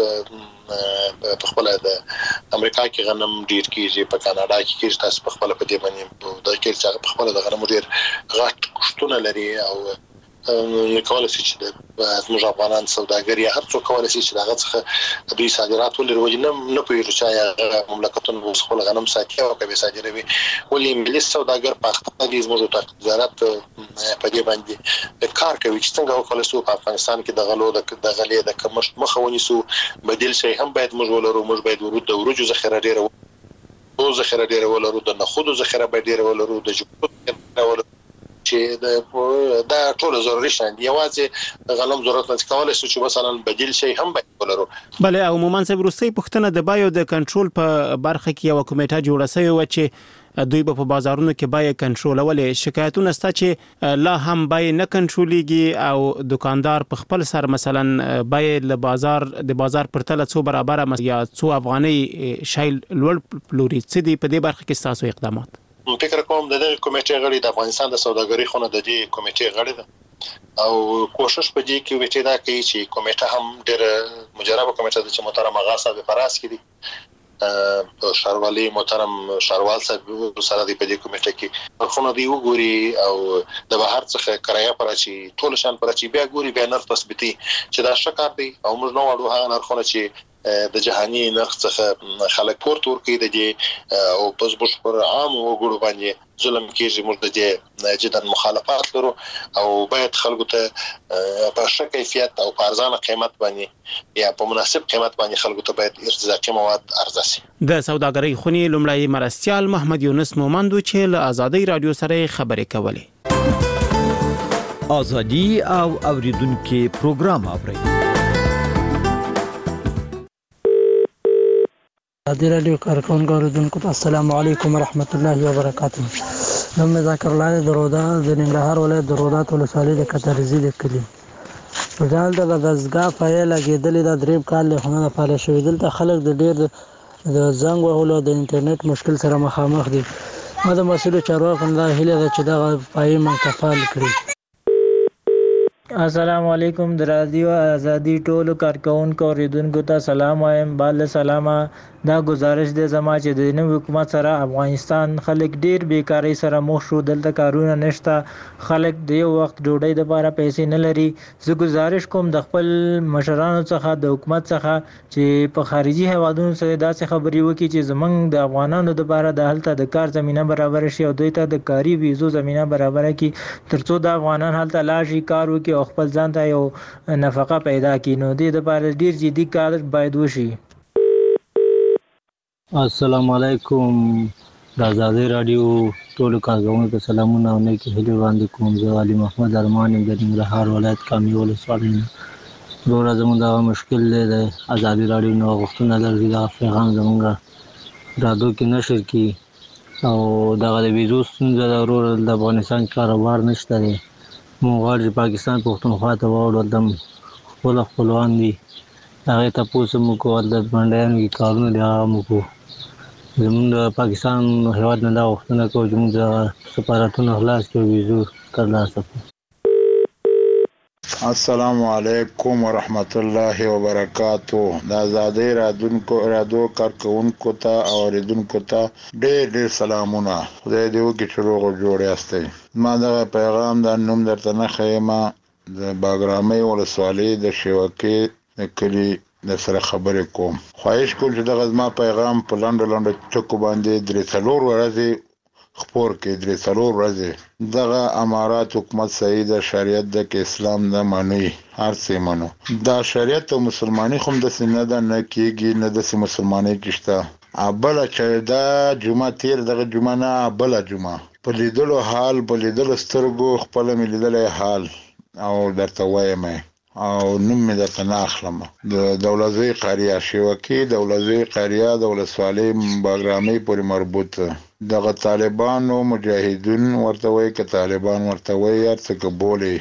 په خپل د امریکا کې غنم ډیر کیږي په کاناډا کې کیږي تاسو په خپل په دې باندې د کې چې په خپل د غنم ډیر غټ کښتونه لري او نکول شي چې د زموږ افغانان سوداګري هر څو کول شي چې دغه څخه د صادرات ولر وجنم نه پوهیږي چې مملکتونه خپل غنم ساتي او کوي صادروي ولې ملي سوداګر په خپل د زموږ وزارت په دې باندې کار کوي چې څنګه وکړي سو په افغانستان کې د غلو د غلې د کمښت مخه ونیسو بدیل شي هم باید موږ ولرو موږ باید ورود د ورجو ذخیره ډیره او ذخیره ډیره ولرو د نخودو ذخیره باید ډیره ولرو د جوړو ولرو چې دا ټول ضروري شان دی یوازې غنم ضرورت نه کولای شي چې مثلا بدیل شي هم باید ولرو. بله او عموما سب روسي پښتنه د بایو د کنټرول په برخه کې یو کمیټه جوړه شوی و چې دوی په بازارونو کې بای کنټرول ولې شکایتونه ستا چې لا هم بای نه کنټرولېږي او دکاندار په خپل سر مثلا بای له بازار د بازار پر تل څو برابر یا څو افغاني شایل لوړ پلوري څه دی په دې برخه کې تاسو اقدامات؟ فکر کوم د دې کمیټې غړي د افغانستان د سوداګرۍ خونه د دې کمیټې غړي ده او کوشش په دې کې وټه دا کوي چې کمیټه هم ډېر مجربه کمیټه ده چې محترم آغا صاحب فراس کړي شاروالي محترم شاروال صاحب سره دی په دې کمیټه کې خونه دی وګوري او د بهر څخه کرایه پر چې ټول شان پر چې بیا ګوري بیا نرخ تثبیتي چې دا شکار دی او موږ نو وړو هغه نرخونه چې د جهاني نرخ څخه خلک پورت ورکړي د دې او پس بش پر عام وګړو باندې ظلم کیږي موږ د دې جدا مخالفت لرو او باید خلکو ته په ښه کیفیت او په ارزانه قیمت باندې یا په مناسب قیمت باندې خلکو ته باید ارتزاقي مواد عرضه شي. د سوداګرۍ خونی لومړی مرستيال محمد یونس مومندو چې له آزادۍ رادیو سره خبرې کولې. ازادي او اوریدونکو پروګرام اورئ. ازادي رادیو کارکونکو اوریدونکو ته السلام علیکم ورحمت الله وبرکاته. نوم ذکر الله درودا د ننګرهار ولایت درودات ولسوالۍ د کترزی د کلی. په ډول د دزګه فایل لګیدل د دریب کال له خونه لپاره شوې دلته خلک د ډیر د زنګ وهلو د انټرنیټ مشکل سره مخامخ دي. ما د مسؤل چارواکو نه هیله ده چې دا پای منتقال کړي. السلام علیکم د رادیو ازادي ټولو کارکونکو اوریدونکو ته سلام وایم. بل سلامه دا گزارش دی زما چې د نوې حکومت سره افغانستان خلک ډیر بیکاری سره مخ شو. دلته کارونه نشته، خلک د یو وخت ډوډۍ لپاره پیسې نه لري. زه گزارش کوم د خپل مشرانو څخه د حکومت څخه چې په خارجي هیوادونو سره داسې خبرې وکړي چې زمونږ د افغانانو لپاره د هلته د کار زمينه برابر شي او دوی ته د کاري ویزو زمينه برابر کړي ترڅو د افغانان هلته لاړ شي، کار وکړي او خپل ځان ته یو نفقه پیدا کړي. نو دې لپاره ډیر جدي کار باید وشي. السلام علیکم د ازادي رادیو ټولو کارکونکو ته سلامونه او نیکی هیلې وړاندې کوم. زه علي محمد ارمان یم د ننګرهار ولایت کامې ولسوالۍ نه. وروره زموږ دغه مشکل دی د ازادي رادیو نه غوښتنه ده چې دغه پیغام زموږ رادیو کې نشر کړي او دغه د ویزو ستونزه ده. وروره د افغانستان کاروبار نشته دی. موږ غواړو چې پاکستان پښتونخوا ته واوړو، دلته خپل خپلوان دي، هغې تپوس هم وکړو، هلته منډیانو کې کارونه دي هغه هم وکړو. زموږ د پاکستان هیواد نه دا غوښتنه کوو چې موږ د سفارتونه خلاص کړو، ویزو ترلاسه کړو. السلام علیکم ورحمت الله وبرکاتو. د ازادي رادیو کارکونکو ته او اوریدونکو ته ډېر ډېر سلامونه. خدای دې وکړي چې روغ او جوړ یاستئ. ما دغه پیغام د نوم درته نه ښیم د باګرامۍ ولسوالۍ د شیوکې د کلي د سره خبرې کوم. خواهش کوم چې دغه زما پیغام په لنډو لنډو ټکو باندې درې څلور ورځې خپور کړي. درې څلور ورځې دغه امارات حکومت صحیح د شریعت د کې اسلام نه مني، هر څه منو. دا شریعت او مسلمانۍ خو داسې نه ده، نه کېږي، نه داسې مسلمانۍ کې شته. بله چې دا جمعه تېر دغه جمعه نه بله جمعه په لیدلو حال په لیدلو سترګو خپله مې لیدلی حال او درته وایم او نوم مې درته نه اخلم. د دولتزوی قریه شیوکې دولتزوی قریه د ولسوالۍ باګرامۍ پورې مربوط دغه طالبانو مجاهدین ورته وایي که طالبان ورته وایي هر څه که بولي.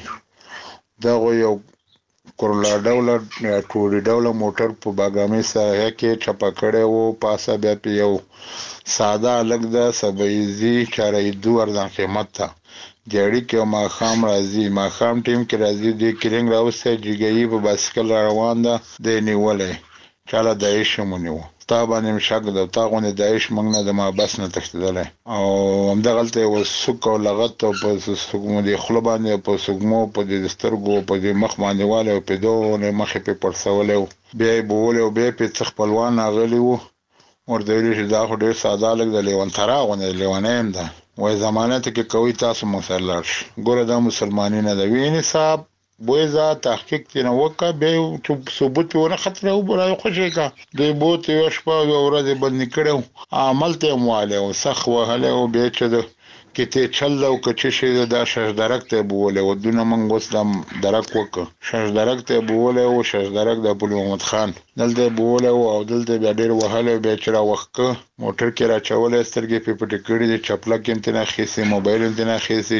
دغه یو کورلا ډوله یا ټوري ډوله موټر په باګرامۍ ساحه کې چپه کړی و. پاسه بیا پې یو ساده هلک ده سبعیزي چارهیدو ارزان قیمت ته جړی کې ماښام راځي، ماښام ټیم کې راځي، دی کرنګ راوسته جګیي په باسکل را روان ده، دی نیولی چاله داعش هم ونیو. تا باندې مې شک ده، تا غوندې داعش موږ نه د محبس نه تښتېدلی او همدغلته یو سوک او لغت او په دې خوله باندې په سږمو په دې سترګو په دې مخ باندې والی او په دوه مخې پې پړسولی و. بیا یې بولی او بیا یې پې څه خپلوان راغلي وو، ورته ویلي چې دا خو ډېر ساده هلک د لیونترا غوندې لیونی یم ده، وایي ضمانت کې کوئ تاسو موږ سره لاړ شئ. ګوره دا مسلماني نه ده. وینې صاحب بوی ځه تحقیق ترېنه وکړه، بیا یې ثبوت یې ونه ختلی و، رایې خوشې کړه. دوی بوت یوه شپه او یوه ورځ یې بندي کړی و، عمل ته یې هم وهلی و، سخت وهلی و. بیا چې د کتې چل ده او که څه شی ده دا ششدرک ته یې بولی و. دونه موږ اوس دا درک وکړه، ششدرک ته یې بولی و. ششدرک د پل محمد خان دلته یې بولی و او دلته بیا ډېر وهلی و. بیا چې راوښکه موټر کې راچولی، سترګې پې پټې کړي دي، چپلک یې هم ترې نه اخیستې، موبایل یې هم ترې نه اخیستې.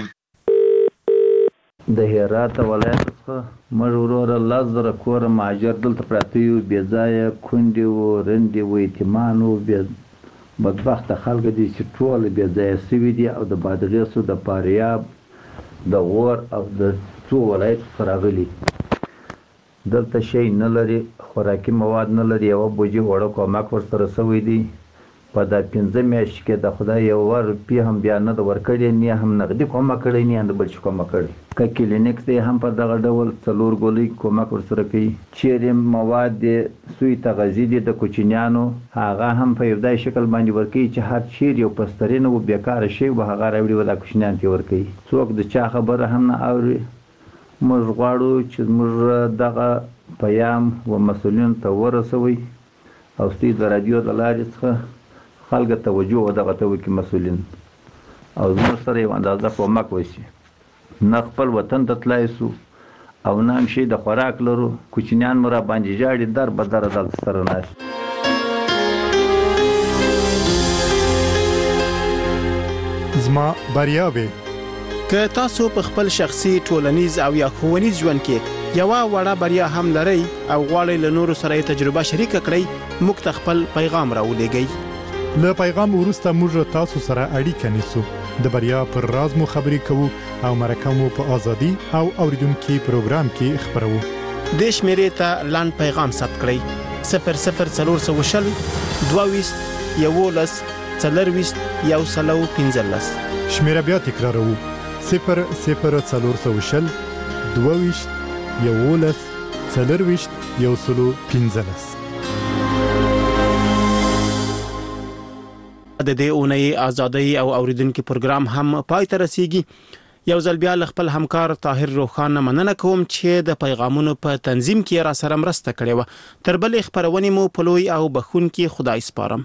د هرات ولایت څخه موږ وروره لس زره کوره مهاجر دلته پراته یو، بې ځایه کونډې وو، رندې وو، یتیمان وو، بدبخته خلک دي چې ټوله بې ځایه سوي دي او د بادغیسو د فاریاب د غور او د څو ولایت څخه راغلي. دلته شی نه لري، خوراکي مواد نه لري، یوه بوجي وړه کومک ورسره سوی دی. په دا پنځه میاشتې کې د خدای یوه روپۍ هم بیا نه ده ورکړې، نه هم نغدي کومک کړی، نه د بل شي کومک کړی. که کلینیک دی هم په دغه ډول څلور ګولۍ کومک ورسره کوي. چیرې مواد دی سوی تغذي دي د کوچنیانو، هغه هم په یو دای شکل باندې ورکوي چې هر چیرې یو پسترین و بېکاره شی و هغه راوړي و دا کوچنیانو ته ورکوي. څوک د چا خبره هم نه اوري. موږ غواړو چې موږ دغه پیام و مسؤلینو ته ورسوئ او ستاسو د رادیو د لارې څخه خلک توجه و دغه ته وکړي مسؤلین او زموږ سره یو اندازه کومک وشي. نه خپل وطن ته تلای سو او نه هم شي د خوراک لرو. کوچنیان مو را باندې ژاړي، در به دره دلته سره ناست. زما بریاوې که تاسو په خپل شخصي ټولنیز او یا ښوونیز ژوند کې یوه وړه بریا هم لرئ او غواړئ له نورو سره یې تجربه شریکه کړئ، موږ ته خپل پیغام راولېږئ. له پیغام وروسته موږ تاسو سره اړیکه نیسو، د بریا پر راز مو خبرې کوو او مرکه مو په ازادي او اوریدونکو پروګرام کې خبرو. د شمیرې ته لاند پیغام ثبت کړئ: صفر صفر څلور سوه شل دوه ویشت یولس څلرویشت یو سلو پنځلس. شمیره بیا تکراروو: صفر صفر څلور سوه شل دوه ویشت یولس څلرویشت یو سلو پنځلس. د دې اونۍ ازادۍ او اوریدونکو پروګرام هم پای ته رسیږي. یو ځل بیا خپل همکار طاهر روخان مننه کوم چې د پیغامونو په تنظیم کې را سره مرسته کړې و. تر بلې خبرونې مو په لوی او بخښونکي خدای سپارم.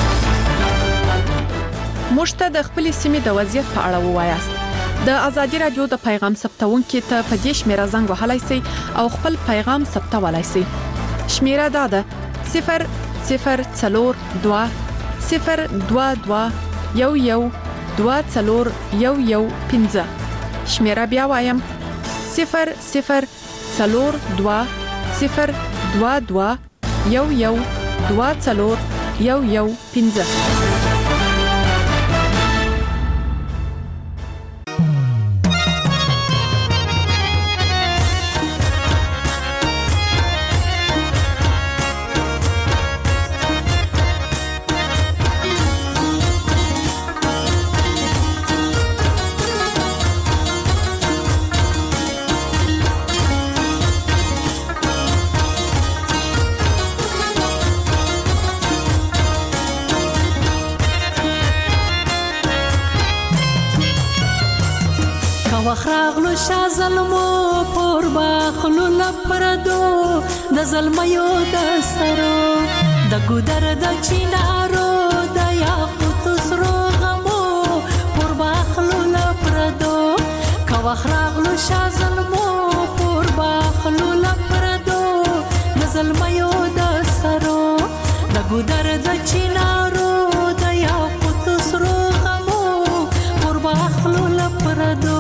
مشته د خپل سیمې د وضعیت په اړه ووایاست. د ازادي رادیو د پیغام ثبتونکو ته په دې شمیره زنګ وهلای شئ او خپل پیغام ثبتولای شئ. شمیره دا ده: صفر صفر څلور دوه صفر دوه دوه یو یو دوه څلور یو یو پنځه. شمیره بیا وایم: صفر صفر څلور دوه صفر دوه دوه یو یو دوه څلور یو یو پنځه. وخراغلو شا ظلمو پور باخلو لپردو د ظلمیو د سرو د ګودر د چینارو د یاقوت سرو غمو پور باخلو لپردو کا وخراغلو شا ظلمو پور باخلو لپردو د ظلمیو د سرو د ګودر د چینارو د یاقوت سرو غمو پور باخلو لپردو.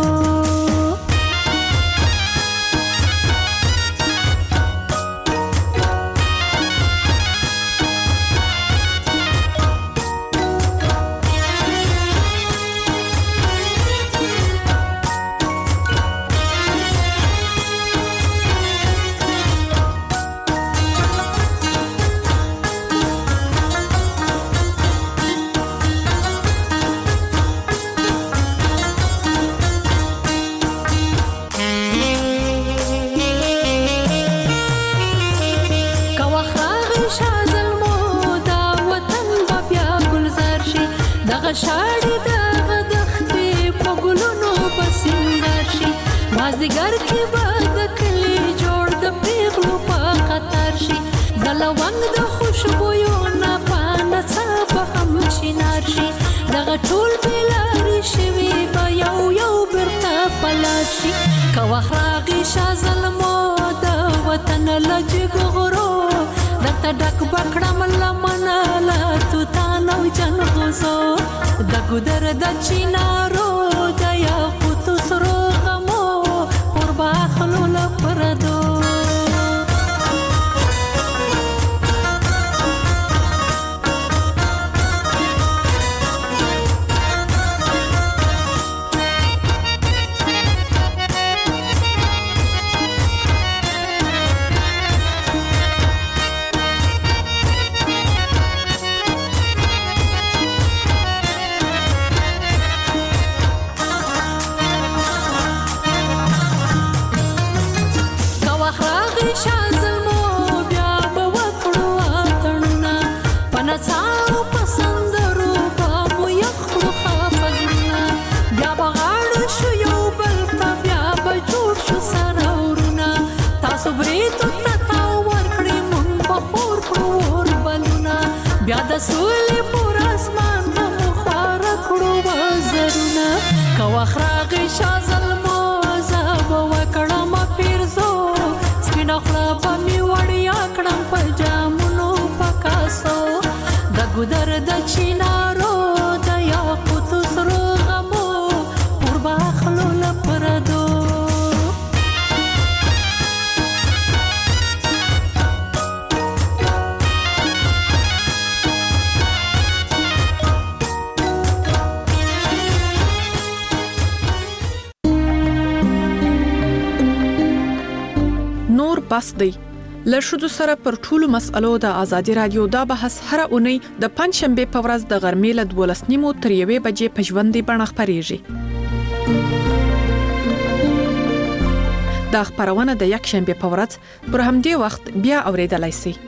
شاړي دغه دختې په ګلونو بسنګر شي مازدیګر کې به د کلي جوړ د پیغلو په خطر شي د لونګ د خوشبویو نه پانه څه به هم شینار شي دغه ټول بېلارې شوي به یو یو بیرته پلار شي که وخت راغی شا ظلمو د وطن له جګغرو درته ډک به کړم لمنه له توتان او جنغوزو د ګودر د چینارو د یاقوتو سرو غمو پر باخلو لپردو. بیا د سولې پر اسمان په مخواره کړو وزرونه که وخت راغی شا ظلمو ګودر د چینارو د یاقوت سرو غمو قربا خلو لپردو نور بس دی له شذو سره پر ټولو مسألو د ازادي رادیو دا بحث هر اونۍ د پنځشنبه په ورځ د غرمې له دولس نیمو تر یوې بجې په ژوندۍ بڼه خپرېږي. دا خبرونه د یک شنبه په ورځ پر همدې وخت بیا اوریدلای شئ.